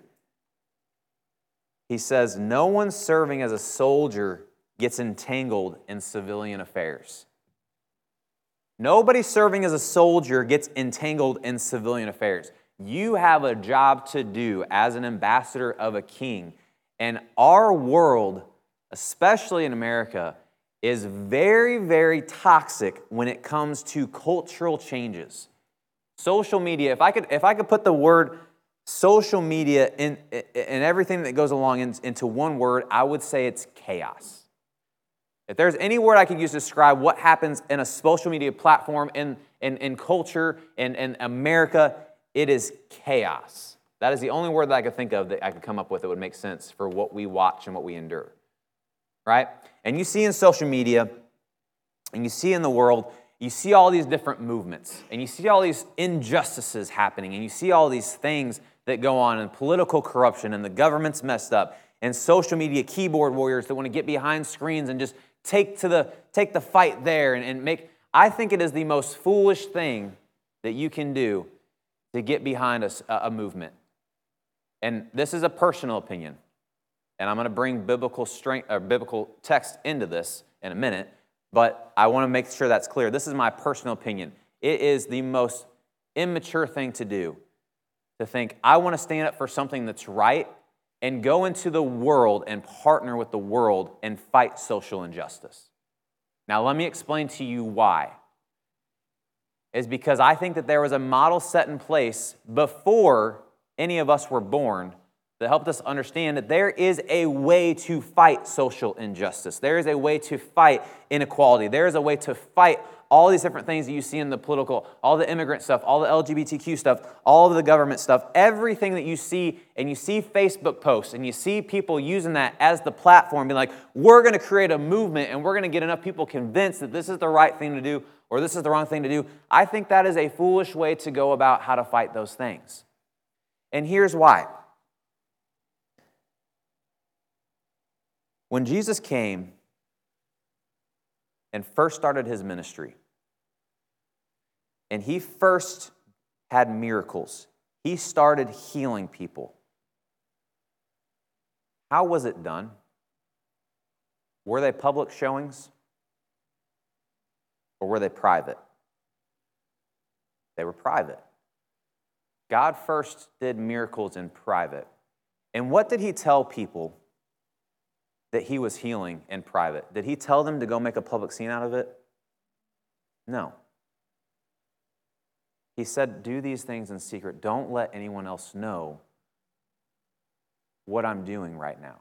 He says, no one serving as a soldier gets entangled in civilian affairs. Nobody serving as a soldier gets entangled in civilian affairs. You have a job to do as an ambassador of a king. And our world, especially in America, is very, very toxic when it comes to cultural changes. Social media, if I could, if I could put the word social media in, and everything that goes along in, into one word, I would say it's chaos. If there's any word I could use to describe what happens in a social media platform, in, in, in culture, in, in America, it is chaos. That is the only word that I could think of that I could come up with that would make sense for what we watch and what we endure. Right? And you see in social media, and you see in the world, you see all these different movements, and you see all these injustices happening, and you see all these things that go on, and political corruption, and the government's messed up, and social media keyboard warriors that want to get behind screens and just take to the take the fight there and, and make. I think it is the most foolish thing that you can do to get behind a, a movement. And this is a personal opinion. And I'm going to bring biblical strength or biblical text into this in a minute, but I want to make sure that's clear. This is my personal opinion. It is the most immature thing to do to think, I want to stand up for something that's right, and go into the world and partner with the world and fight social injustice. Now, let me explain to you why. Is because I think that there was a model set in place before any of us were born that helped us understand that there is a way to fight social injustice. There is a way to fight inequality. There is a way to fight all these different things that you see in the political, all the immigrant stuff, all the L G B T Q stuff, all of the government stuff, everything that you see, and you see Facebook posts, and you see people using that as the platform, being like, we're going to create a movement, and we're going to get enough people convinced that this is the right thing to do, or this is the wrong thing to do. I think that is a foolish way to go about how to fight those things. And here's why. When Jesus came and first started his ministry, and he first had miracles, he started healing people. How was it done? Were they public showings? Or were they private? They were private. God first did miracles in private. And what did he tell people that he was healing in private? Did he tell them to go make a public scene out of it? No. He said, do these things in secret. Don't let anyone else know what I'm doing right now.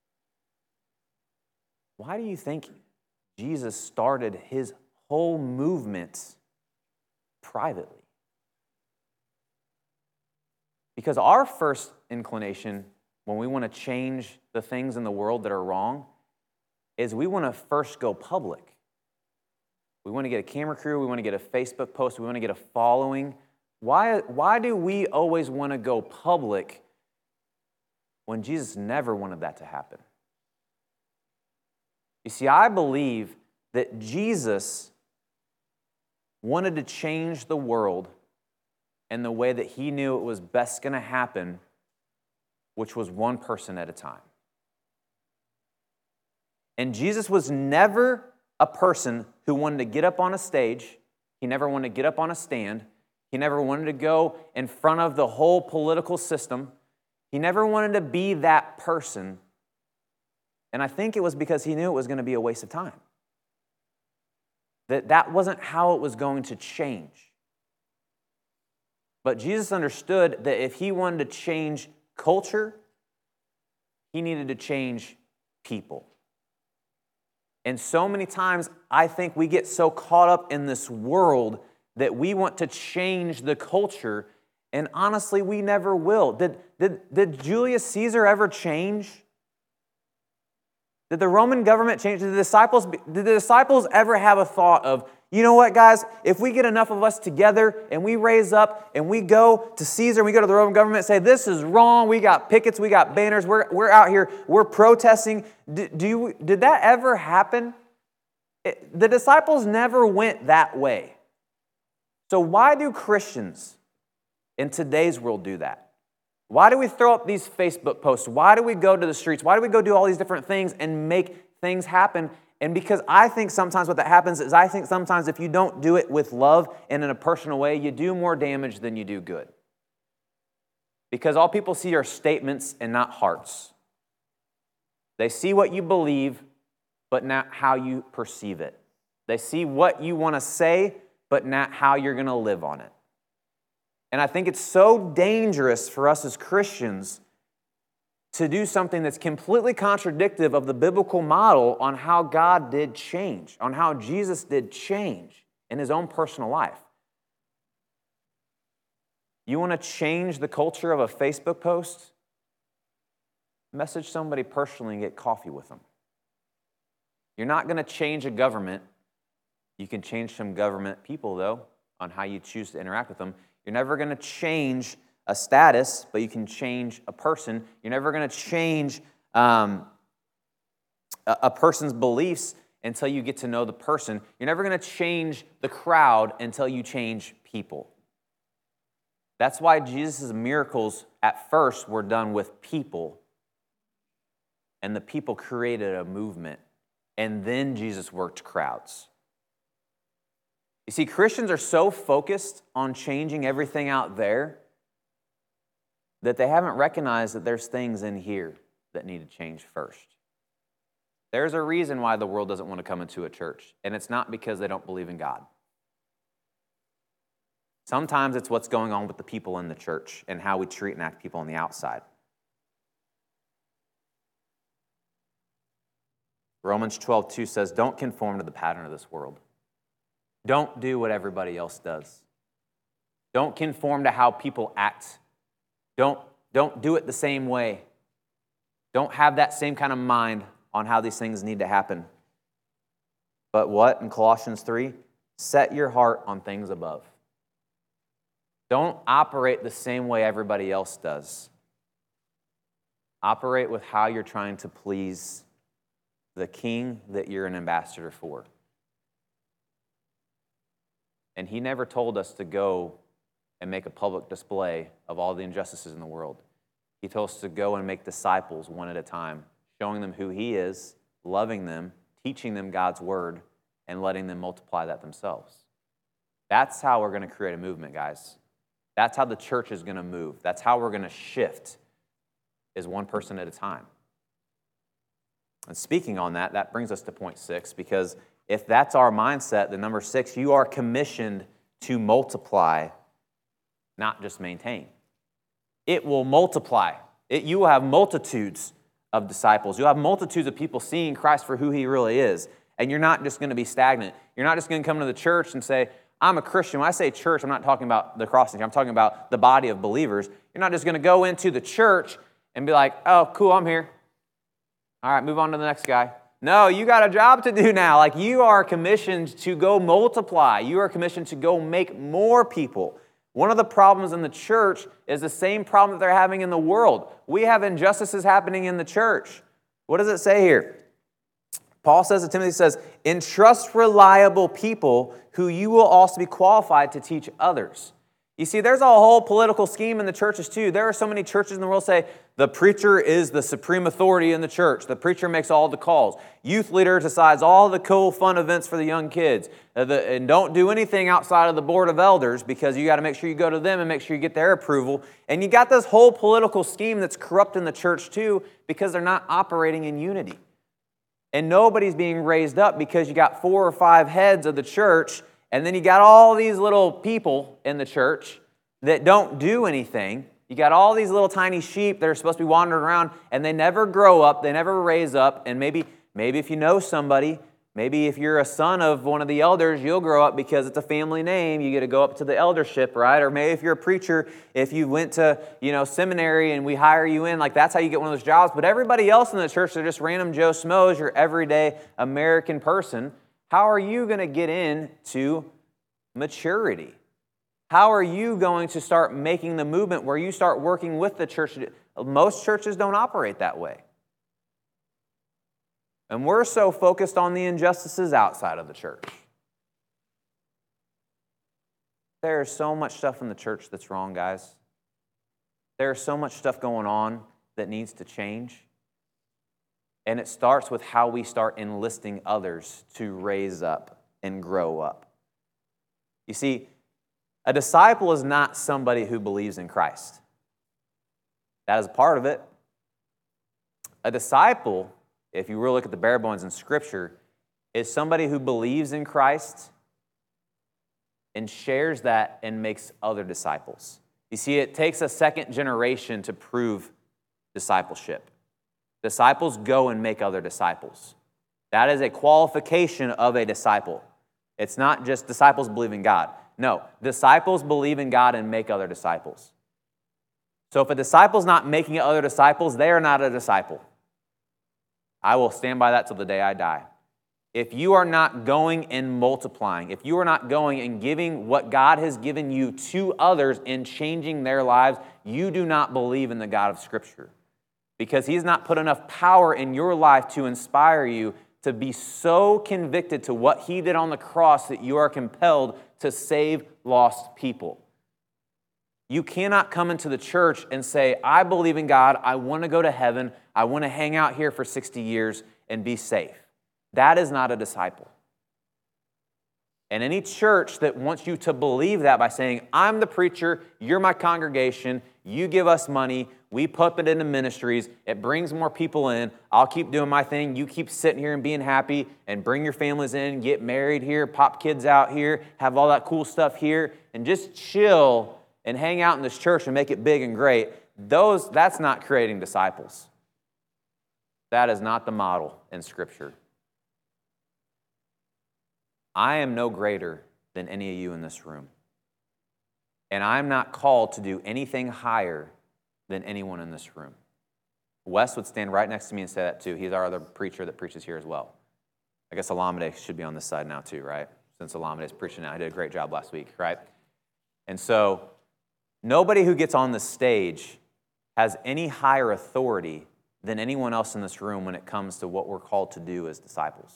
Why do you think Jesus started his whole movement privately? Because our first inclination when we want to change the things in the world that are wrong is we want to first go public. We want to get a camera crew, we want to get a Facebook post, we want to get a following. Why, why do we always want to go public when Jesus never wanted that to happen? You see, I believe that Jesus wanted to change the world in the way that he knew it was best going to happen, which was one person at a time. And Jesus was never a person who wanted to get up on a stage. He never wanted to get up on a stand. He never wanted to go in front of the whole political system. He never wanted to be that person. And I think it was because he knew it was going to be a waste of time. That that wasn't how it was going to change. But Jesus understood that if he wanted to change culture, he needed to change people. And so many times, I think we get so caught up in this world that we want to change the culture, and honestly, we never will. Did, did, did Julius Caesar ever change? Did the Roman government change? Did the disciples, did the disciples ever have a thought of, you know what, guys, if we get enough of us together and we raise up and we go to Caesar and we go to the Roman government and say, this is wrong, we got pickets, we got banners, we're, we're out here, we're protesting. Do, do you, did that ever happen? It, the disciples never went that way. So why do Christians in today's world do that? Why do we throw up these Facebook posts? Why do we go to the streets? Why do we go do all these different things and make things happen? And because I think sometimes what that happens is I think sometimes if you don't do it with love and in a personal way, you do more damage than you do good. Because all people see are statements and not hearts. They see what you believe, but not how you perceive it. They see what you want to say, but not how you're going to live on it. And I think it's so dangerous for us as Christians to do something that's completely contradictory of the biblical model on how God did change, on how Jesus did change in his own personal life. You want to change the culture of a Facebook post? Message somebody personally and get coffee with them. You're not going to change a government. You can change some government people, though, on how you choose to interact with them. You're never going to change a status, but you can change a person. You're never going to change um, a, a person's beliefs until you get to know the person. You're never going to change the crowd until you change people. That's why Jesus' miracles at first were done with people, and the people created a movement, and then Jesus worked crowds. You see, Christians are so focused on changing everything out there that they haven't recognized that there's things in here that need to change first. There's a reason why the world doesn't want to come into a church, and it's not because they don't believe in God. Sometimes it's what's going on with the people in the church and how we treat and act people on the outside. Romans twelve two says, don't conform to the pattern of this world. Don't do what everybody else does. Don't conform to how people act. Don't, don't do it the same way. Don't have that same kind of mind on how these things need to happen. But what in Colossians three? Set your heart on things above. Don't operate the same way everybody else does. Operate with how you're trying to please the king that you're an ambassador for. And he never told us to go and make a public display of all the injustices in the world. He told us to go and make disciples one at a time, showing them who he is, loving them, teaching them God's word, and letting them multiply that themselves. That's how we're going to create a movement, guys. That's how the church is going to move. That's how we're going to shift, is one person at a time. And speaking on that, that brings us to point six, because if that's our mindset, then number six, you are commissioned to multiply, not just maintain. It will multiply. It, you will have multitudes of disciples. You'll have multitudes of people seeing Christ for who he really is. And you're not just going to be stagnant. You're not just going to come to the church and say, I'm a Christian. When I say church, I'm not talking about the crossing. I'm talking about the body of believers. You're not just going to go into the church and be like, oh, cool, I'm here. All right, move on to the next guy. No, you got a job to do now. Like, you are commissioned to go multiply. You are commissioned to go make more people. One of the problems in the church is the same problem that they're having in the world. We have injustices happening in the church. What does it say here? Paul says to Timothy, says, entrust reliable people who you will also be qualified to teach others. You see, there's a whole political scheme in the churches too. There are so many churches in the world say, the preacher is the supreme authority in the church. The preacher makes all the calls. Youth leader decides all the cool, fun events for the young kids. And don't do anything outside of the board of elders, because you got to make sure you go to them and make sure you get their approval. And you got this whole political scheme that's corrupting the church too, because they're not operating in unity. And nobody's being raised up, because you got four or five heads of the church, and then you got all these little people in the church that don't do anything. You got all these little tiny sheep that are supposed to be wandering around, and they never grow up, they never raise up. And maybe, maybe if you know somebody, maybe if you're a son of one of the elders, you'll grow up because it's a family name. You get to go up to the eldership, right? Or maybe if you're a preacher, if you went to, you know, seminary and we hire you in, like that's how you get one of those jobs. But everybody else in the church, they're just random Joe Schmoes, your everyday American person. How are you going to get into maturity? How are you going to start making the movement where you start working with the church? Most churches don't operate that way. And we're so focused on the injustices outside of the church. There is so much stuff in the church that's wrong, guys. There's so much stuff going on that needs to change. And it starts with how we start enlisting others to raise up and grow up. You see, a disciple is not somebody who believes in Christ. That is part of it. A disciple, if you really look at the bare bones in Scripture, is somebody who believes in Christ and shares that and makes other disciples. You see, it takes a second generation to prove discipleship. Disciples go and make other disciples. That is a qualification of a disciple. It's not just disciples believe in God. No, disciples believe in God and make other disciples. So if a disciple's not making other disciples, they are not a disciple. I will stand by that till the day I die. If you are not going and multiplying, if you are not going and giving what God has given you to others and changing their lives, you do not believe in the God of Scripture. Because He's not put enough power in your life to inspire you to be so convicted to what He did on the cross that you are compelled to save lost people. You cannot come into the church and say, I believe in God, I want to go to heaven, I want to hang out here for sixty years and be safe. That is not a disciple. And any church that wants you to believe that by saying, I'm the preacher, you're my congregation, you give us money, we put it into ministries, it brings more people in, I'll keep doing my thing, you keep sitting here and being happy, and bring your families in, get married here, pop kids out here, have all that cool stuff here, and just chill and hang out in this church and make it big and great. Those, that's not creating disciples. That is not the model in Scripture. I am no greater than any of you in this room. And I'm not called to do anything higher than anyone in this room. Wes would stand right next to me and say that too. He's our other preacher that preaches here as well. I guess Alameda should be on this side now too, right? Since Alameda is preaching now. He did a great job last week, right? And so, nobody who gets on the stage has any higher authority than anyone else in this room when it comes to what we're called to do as disciples.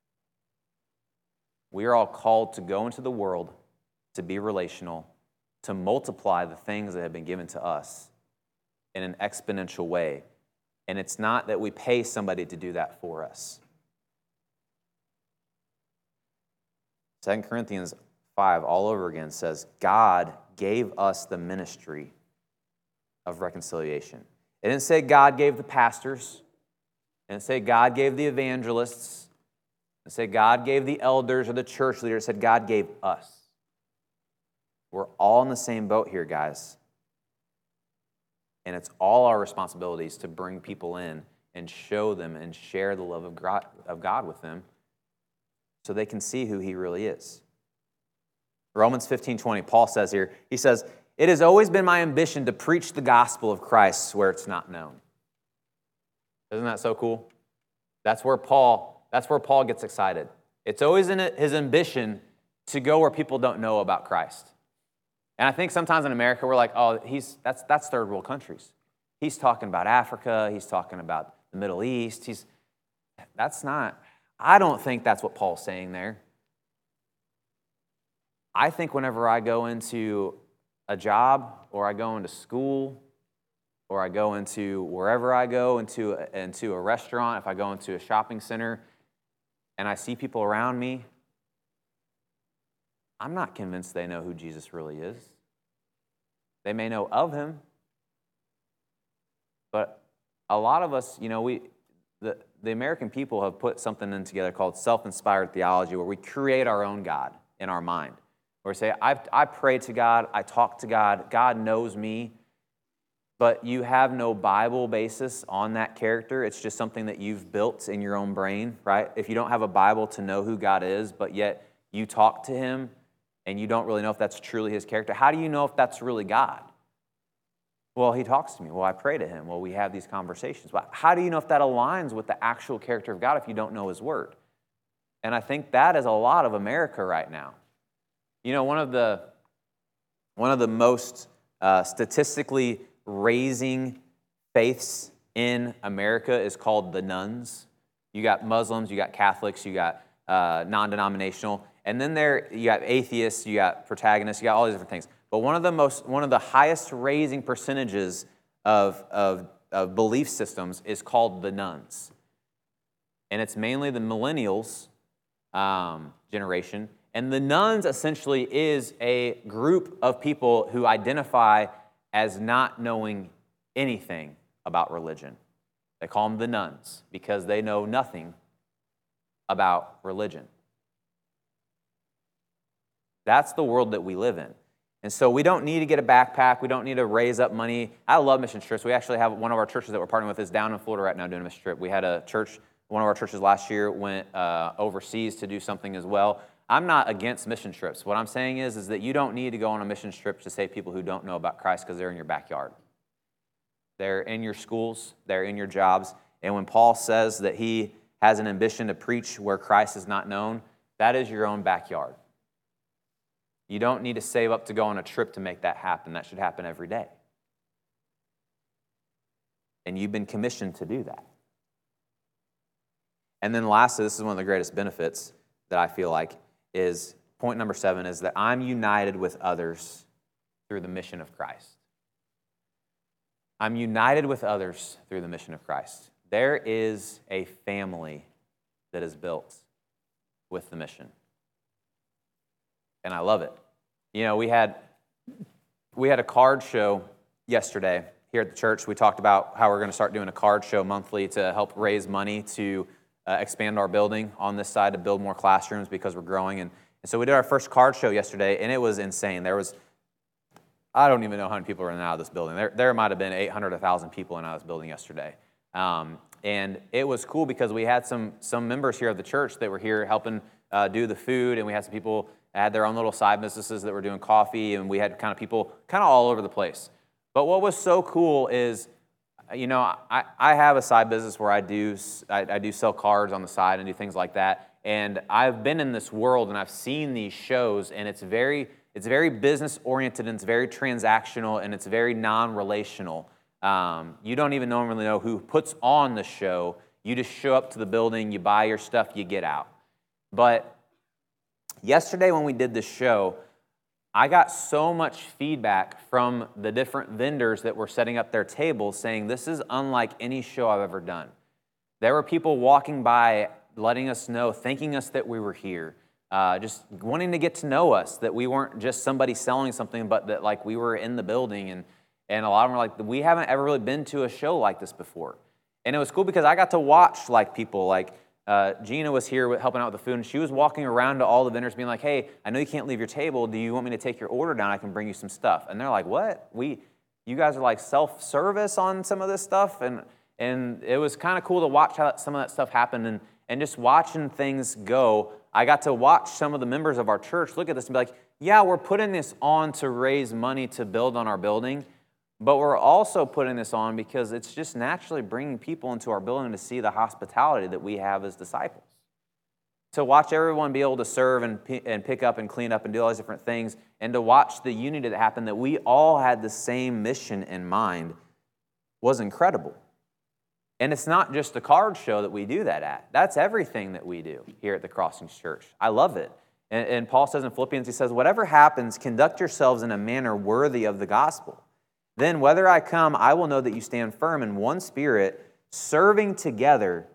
We are all called to go into the world, to be relational, to multiply the things that have been given to us in an exponential way. And it's not that we pay somebody to do that for us. Second Corinthians five all over again says, God gave us the ministry of reconciliation. It didn't say God gave the pastors. It didn't say God gave the evangelists. It didn't say God gave the elders or the church leaders. It said God gave us. We're all in the same boat here, guys. And it's all our responsibilities to bring people in and show them and share the love of God, of God with them so they can see who He really is. Romans fifteen twenty, Paul says here, he says, it has always been my ambition to preach the gospel of Christ where it's not known. Isn't that so cool? That's where Paul, that's where Paul gets excited. It's always in his ambition to go where people don't know about Christ. And I think sometimes in America we're like, oh, he's that's that's third world countries. He's talking about Africa, he's talking about the Middle East. He's that's not, I don't think that's what Paul's saying there. I think whenever I go into a job, or I go into school, or I go into wherever I go, into, into a restaurant, if I go into a shopping center, and I see people around me, I'm not convinced they know who Jesus really is. They may know of Him, but a lot of us, you know, we the, the American people have put something in together called self-inspired theology, where we create our own God in our mind. Or say, I, I pray to God, I talk to God, God knows me, but you have no Bible basis on that character. It's just something that you've built in your own brain, right? If you don't have a Bible to know who God is, but yet you talk to Him and you don't really know if that's truly His character, how do you know if that's really God? Well, He talks to me. Well, I pray to Him. Well, we have these conversations. But how do you know if that aligns with the actual character of God if you don't know His Word? And I think that is a lot of America right now. You know, one of the one of the most uh, statistically raising faiths in America is called the nones. You got Muslims, you got Catholics, you got uh, non-denominational, and then there you got atheists, you got protagonists, you got all these different things. But one of the most one of the highest raising percentages of of, of belief systems is called the nones, and it's mainly the millennials um, generation. And the nones essentially is a group of people who identify as not knowing anything about religion. They call them the nones because they know nothing about religion. That's the world that we live in. And so we don't need to get a backpack. We don't need to raise up money. I love mission trips. We actually have one of our churches that we're partnering with is down in Florida right now doing a mission trip. We had a church, one of our churches last year went uh, overseas to do something as well. I'm not against mission trips. What I'm saying is, is that you don't need to go on a mission trip to save people who don't know about Christ because they're in your backyard. They're in your schools. They're in your jobs. And when Paul says that he has an ambition to preach where Christ is not known, that is your own backyard. You don't need to save up to go on a trip to make that happen. That should happen every day. And you've been commissioned to do that. And then lastly, this is one of the greatest benefits that I feel like is point number seven, is that I'm united with others through the mission of Christ. I'm united with others through the mission of Christ. There is a family that is built with the mission. and I love it. You know, we had we had a card show yesterday here at the church. We talked about how we're going to start doing a card show monthly to help raise money to uh, expand our building on this side to build more classrooms because we're growing. And, and so we did our first card show yesterday, and it was insane. There was, I don't even know how many people were in and out of this building. There, there might have been eight hundred, one thousand people in and out of this building yesterday. Um, and it was cool because we had some some members here of the church that were here helping uh, do the food, and we had some people that had their own little side businesses that were doing coffee, and we had kind of people kind of all over the place. But what was so cool is, you know, I, I have a side business where I do I, I do sell cards on the side and do things like that. And I've been in this world and I've seen these shows, and it's very it's very business oriented, and it's very transactional, and it's very non-relational. Um, you don't even normally know who puts on the show. You just show up to the building, you buy your stuff, you get out. But yesterday when we did this show, I got so much feedback from the different vendors that were setting up their tables saying, this is unlike any show I've ever done. There were people walking by letting us know, thanking us that we were here, uh, just wanting to get to know us, that we weren't just somebody selling something, but that like we were in the building. And, and a lot of them were like, we haven't ever really been to a show like this before. And it was cool because I got to watch like people like, Uh, Gina was here with, helping out with the food, and she was walking around to all the vendors being like, hey, I know you can't leave your table. Do you want me to take your order down? I can bring you some stuff. And they're like, what? We, you guys are like self-service on some of this stuff? And and it was kind of cool to watch how some of that stuff happened, and, and just watching things go. I got to watch some of the members of our church look at this and be like, yeah, we're putting this on to raise money to build on our building, but we're also putting this on because it's just naturally bringing people into our building to see the hospitality that we have as disciples. To watch everyone be able to serve and, and pick up and clean up and do all these different things, and to watch the unity that happened, that we all had the same mission in mind, was incredible. And it's not just a card show that we do that at. That's everything that we do here at the Crossings Church. I love it. And, and Paul says in Philippians, he says, whatever happens, conduct yourselves in a manner worthy of the gospel. Then whether I come, I will know that you stand firm in one spirit, serving together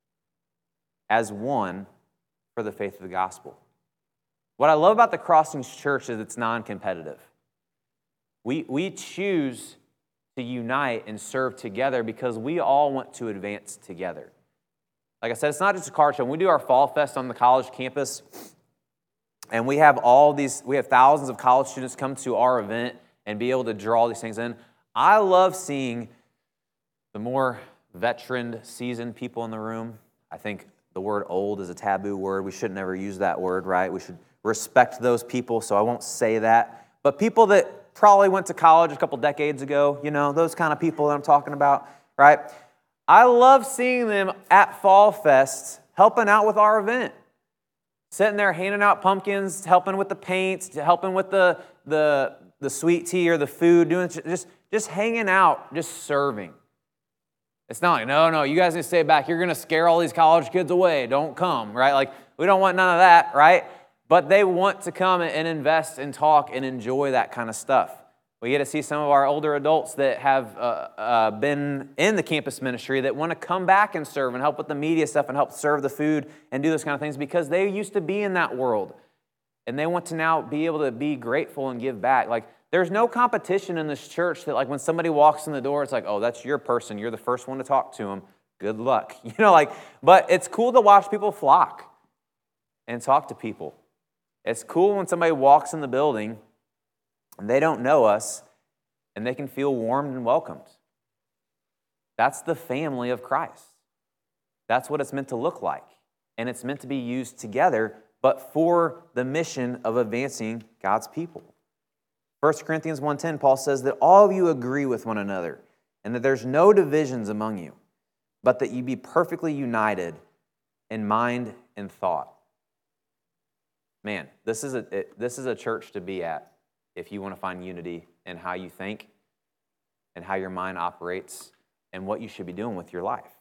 as one for the faith of the gospel. What I love about the Crossings Church is it's non-competitive. We, we choose to unite and serve together because we all want to advance together. Like I said, it's not just a card show. When we do our Fall Fest on the college campus, and we have all these, we have thousands of college students come to our event and be able to draw these things in. I love seeing the more veteran, seasoned people in the room. I think the word old is a taboo word. We shouldn't ever use that word, right? We should respect those people, so I won't say that. But people that probably went to college a couple decades ago, you know, those kind of people that I'm talking about, right? I love seeing them at Fall Fest helping out with our event. Sitting there handing out pumpkins, helping with the paints, helping with the the the sweet tea or the food, doing just, just hanging out, just serving. It's not like, no, no, you guys need to stay back. You're going to scare all these college kids away. Don't come, right? Like, we don't want none of that, right? But they want to come and invest and talk and enjoy that kind of stuff. We get to see some of our older adults that have uh, uh, been in the campus ministry that want to come back and serve and help with the media stuff and help serve the food and do those kind of things because they used to be in that world. And they want to now be able to be grateful and give back. Like, there's no competition in this church that, like, when somebody walks in the door, it's like, oh, that's your person. You're the first one to talk to them. Good luck. You know, like, but it's cool to watch people flock and talk to people. It's cool when somebody walks in the building and they don't know us and they can feel warmed and welcomed. That's the family of Christ. That's what it's meant to look like. And it's meant to be used together, but for the mission of advancing God's people. First Corinthians one ten, Paul says that all of you agree with one another and that there's no divisions among you, but that you be perfectly united in mind and thought. Man, this is a, it, this is a church to be at if you want to find unity in how you think and how your mind operates and what you should be doing with your life.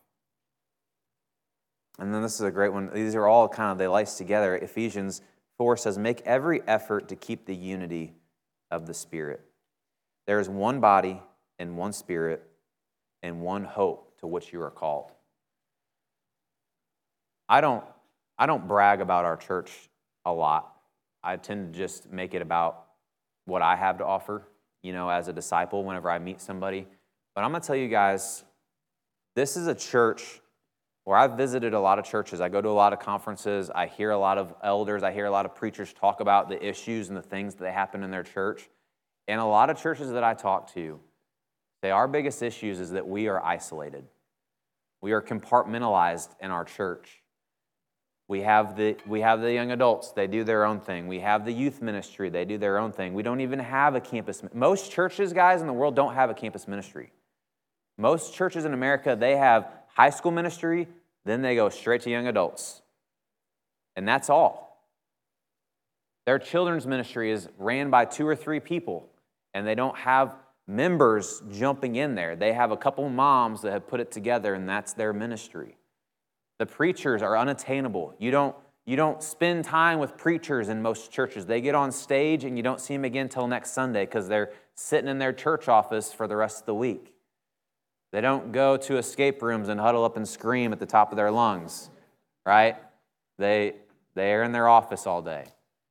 And then this is a great one. These are all kind of, they lace together. Ephesians four says, make every effort to keep the unity of the Spirit. There is one body and one Spirit and one hope to which you are called. I don't, I don't brag about our church a lot. I tend to just make it about what I have to offer, you know, as a disciple whenever I meet somebody. But I'm going to tell you guys, this is a church where I've visited a lot of churches. I go to a lot of conferences. I hear a lot of elders. I hear a lot of preachers talk about the issues and the things that happen in their church. And a lot of churches that I talk to say our biggest issues is that we are isolated. We are compartmentalized in our church. We have the we have the young adults, they do their own thing. We have the youth ministry, they do their own thing. We don't even have a campus. Most churches, guys, in the world don't have a campus ministry. Most churches in America, they have high school ministry, then they go straight to young adults. And that's all. Their children's ministry is ran by two or three people, and they don't have members jumping in there. They have a couple moms that have put it together, and that's their ministry. The preachers are unattainable. You don't, you don't spend time with preachers in most churches. They get on stage, and you don't see them again until next Sunday because they're sitting in their church office for the rest of the week. They don't go to escape rooms and huddle up and scream at the top of their lungs, right? They, they are in their office all day.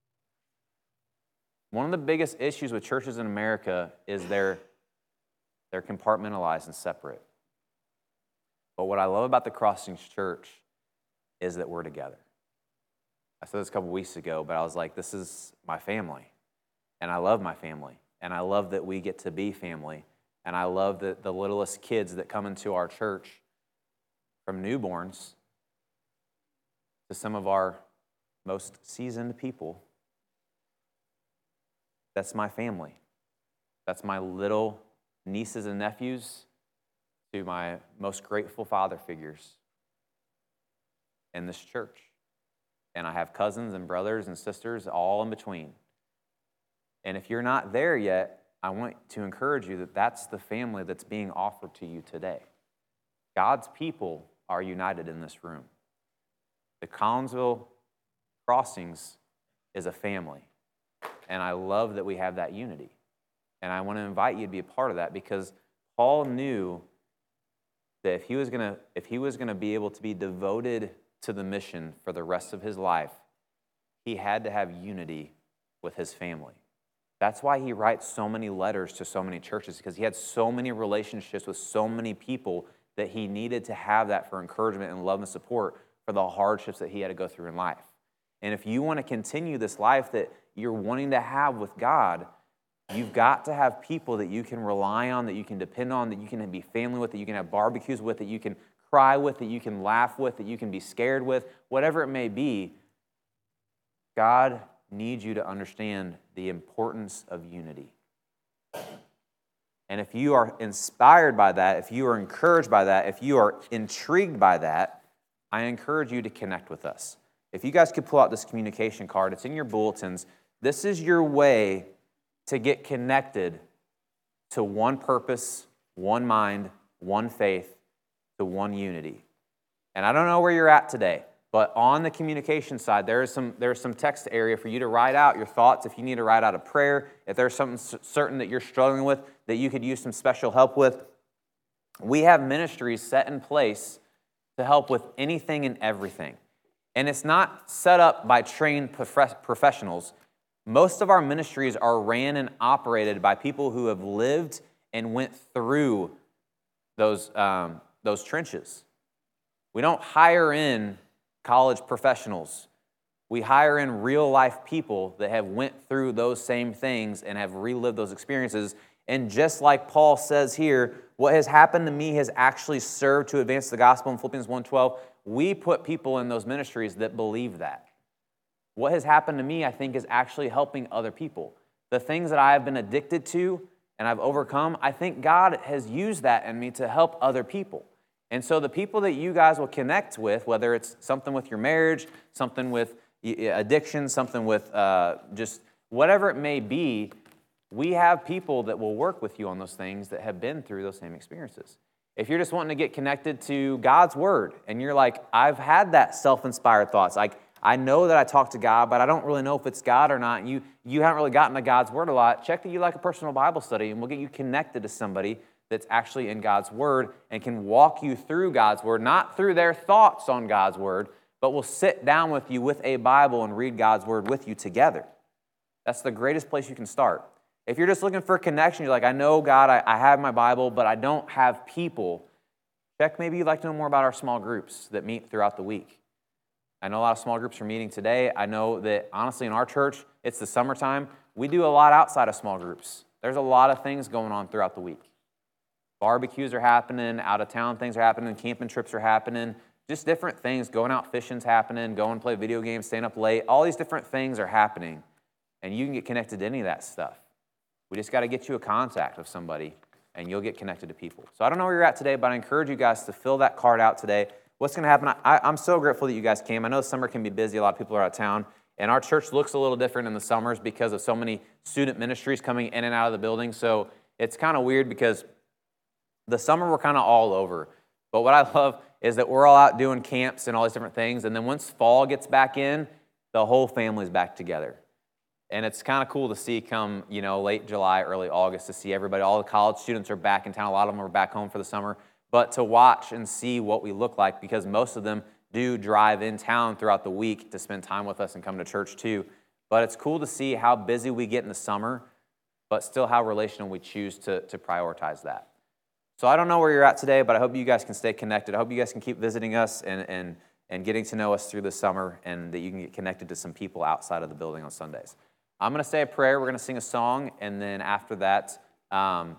One of the biggest issues with churches in America is they're, they're compartmentalized and separate. But what I love about the Crossings Church is that we're together. I said this a couple weeks ago, but I was like, this is my family. And I love my family. And I love that we get to be family. And I love the, the littlest kids that come into our church, from newborns to some of our most seasoned people. That's my family. That's my little nieces and nephews to my most grateful father figures in this church. And I have cousins and brothers and sisters all in between. And if you're not there yet, I want to encourage you that that's the family that's being offered to you today. God's people are united in this room. The Collinsville Crossings is a family. And I love that we have that unity. And I want to invite you to be a part of that because Paul knew that if he was going to if he was going to be able to be devoted to the mission for the rest of his life, he had to have unity with his family. That's why he writes so many letters to so many churches, because he had so many relationships with so many people that he needed to have that for encouragement and love and support for the hardships that he had to go through in life. And if you want to continue this life that you're wanting to have with God, you've got to have people that you can rely on, that you can depend on, that you can be family with, that you can have barbecues with, that you can cry with, that you can laugh with, that you can be scared with, whatever it may be. God needs you to understand the importance of unity. And if you are inspired by that, if you are encouraged by that, if you are intrigued by that, I encourage you to connect with us. If you guys could pull out this communication card, it's in your bulletins. This is your way to get connected to one purpose, one mind, one faith, to one unity. And I don't know where you're at today, but on the communication side, there is some there's some text area for you to write out your thoughts. If you need to write out a prayer, if there's something certain that you're struggling with that you could use some special help with, we have ministries set in place to help with anything and everything. And it's not set up by trained prof- professionals. Most of our ministries are ran and operated by people who have lived and went through those, um, those trenches. We don't hire in college professionals. We hire in real-life people that have went through those same things and have relived those experiences. And just like Paul says here, what has happened to me has actually served to advance the gospel in Philippians one twelve. We put people in those ministries that believe that. What has happened to me, I think, is actually helping other people. The things that I have been addicted to and I've overcome, I think God has used that in me to help other people. And so the people that you guys will connect with, whether it's something with your marriage, something with addiction, something with uh, just whatever it may be, we have people that will work with you on those things that have been through those same experiences. If you're just wanting to get connected to God's Word, and you're like, I've had that self-inspired thoughts, like, I know that I talk to God, but I don't really know if it's God or not, and you, you haven't really gotten to God's Word a lot, check that you like a personal Bible study, and we'll get you connected to somebody that's actually in God's Word and can walk you through God's Word, not through their thoughts on God's Word, but will sit down with you with a Bible and read God's Word with you together. That's the greatest place you can start. If you're just looking for a connection, you're like, I know God, I, I have my Bible, but I don't have people. Check, maybe you'd like to know more about our small groups that meet throughout the week. I know a lot of small groups are meeting today. I know that, honestly, in our church, it's the summertime. We do a lot outside of small groups. There's a lot of things going on throughout the week. Barbecues are happening, out-of-town things are happening, camping trips are happening, just different things. Going out fishing's happening, going and play video games, staying up late. All these different things are happening, and you can get connected to any of that stuff. We just got to get you a contact of somebody, and you'll get connected to people. So I don't know where you're at today, but I encourage you guys to fill that card out today. What's going to happen? I, I'm so grateful that you guys came. I know summer can be busy. A lot of people are out of town, and our church looks a little different in the summers because of so many student ministries coming in and out of the building. So it's kind of weird because the summer we're kind of all over. But what I love is that we're all out doing camps and all these different things, and then once fall gets back in, the whole family's back together. And it's kind of cool to see come, you know, late July, early August, to see everybody. All the college students are back in town. A lot of them are back home for the summer. But to watch and see what we look like, because most of them do drive in town throughout the week to spend time with us and come to church too. But it's cool to see how busy we get in the summer, but still how relational we choose to, to prioritize that. So I don't know where you're at today, but I hope you guys can stay connected. I hope you guys can keep visiting us and, and, and getting to know us through the summer, and that you can get connected to some people outside of the building on Sundays. I'm going to say a prayer. We're going to sing a song, and then after that, um,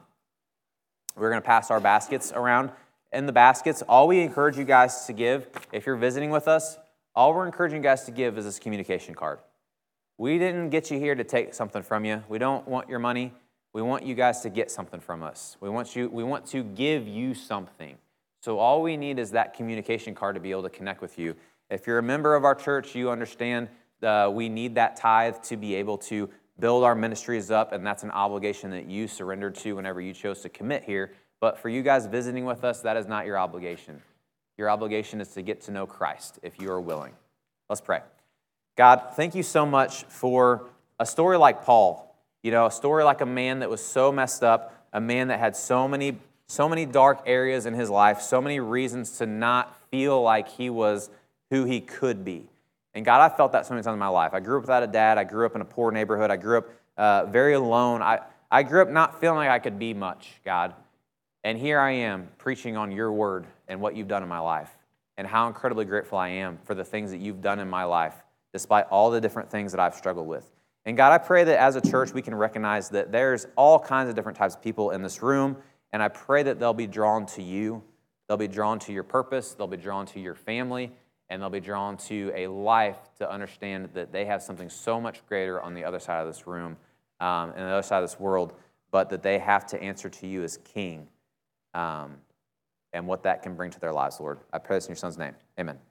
we're going to pass our baskets around. In the baskets, all we encourage you guys to give, if you're visiting with us, all we're encouraging you guys to give is this communication card. We didn't get you here to take something from you. We don't want your money. We want you guys to get something from us. We want you. We want to give you something. So all we need is that communication card to be able to connect with you. If you're a member of our church, you understand uh, we need that tithe to be able to build our ministries up, and that's an obligation that you surrendered to whenever you chose to commit here. But for you guys visiting with us, that is not your obligation. Your obligation is to get to know Christ if you are willing. Let's pray. God, thank you so much for a story like Paul. You know, a story like a man that was so messed up, a man that had so many, so many dark areas in his life, so many reasons to not feel like he was who he could be. And God, I felt that so many times in my life. I grew up without a dad. I grew up in a poor neighborhood. I grew up uh, very alone. I, I grew up not feeling like I could be much, God. And here I am preaching on your word and what you've done in my life, and how incredibly grateful I am for the things that you've done in my life, despite all the different things that I've struggled with. And God, I pray that as a church we can recognize that there's all kinds of different types of people in this room, and I pray that they'll be drawn to you. They'll be drawn to your purpose. They'll be drawn to your family, and they'll be drawn to a life to understand that they have something so much greater on the other side of this room um, and the other side of this world, but that they have to answer to you as King um, and what that can bring to their lives, Lord. I pray this in your Son's name. Amen.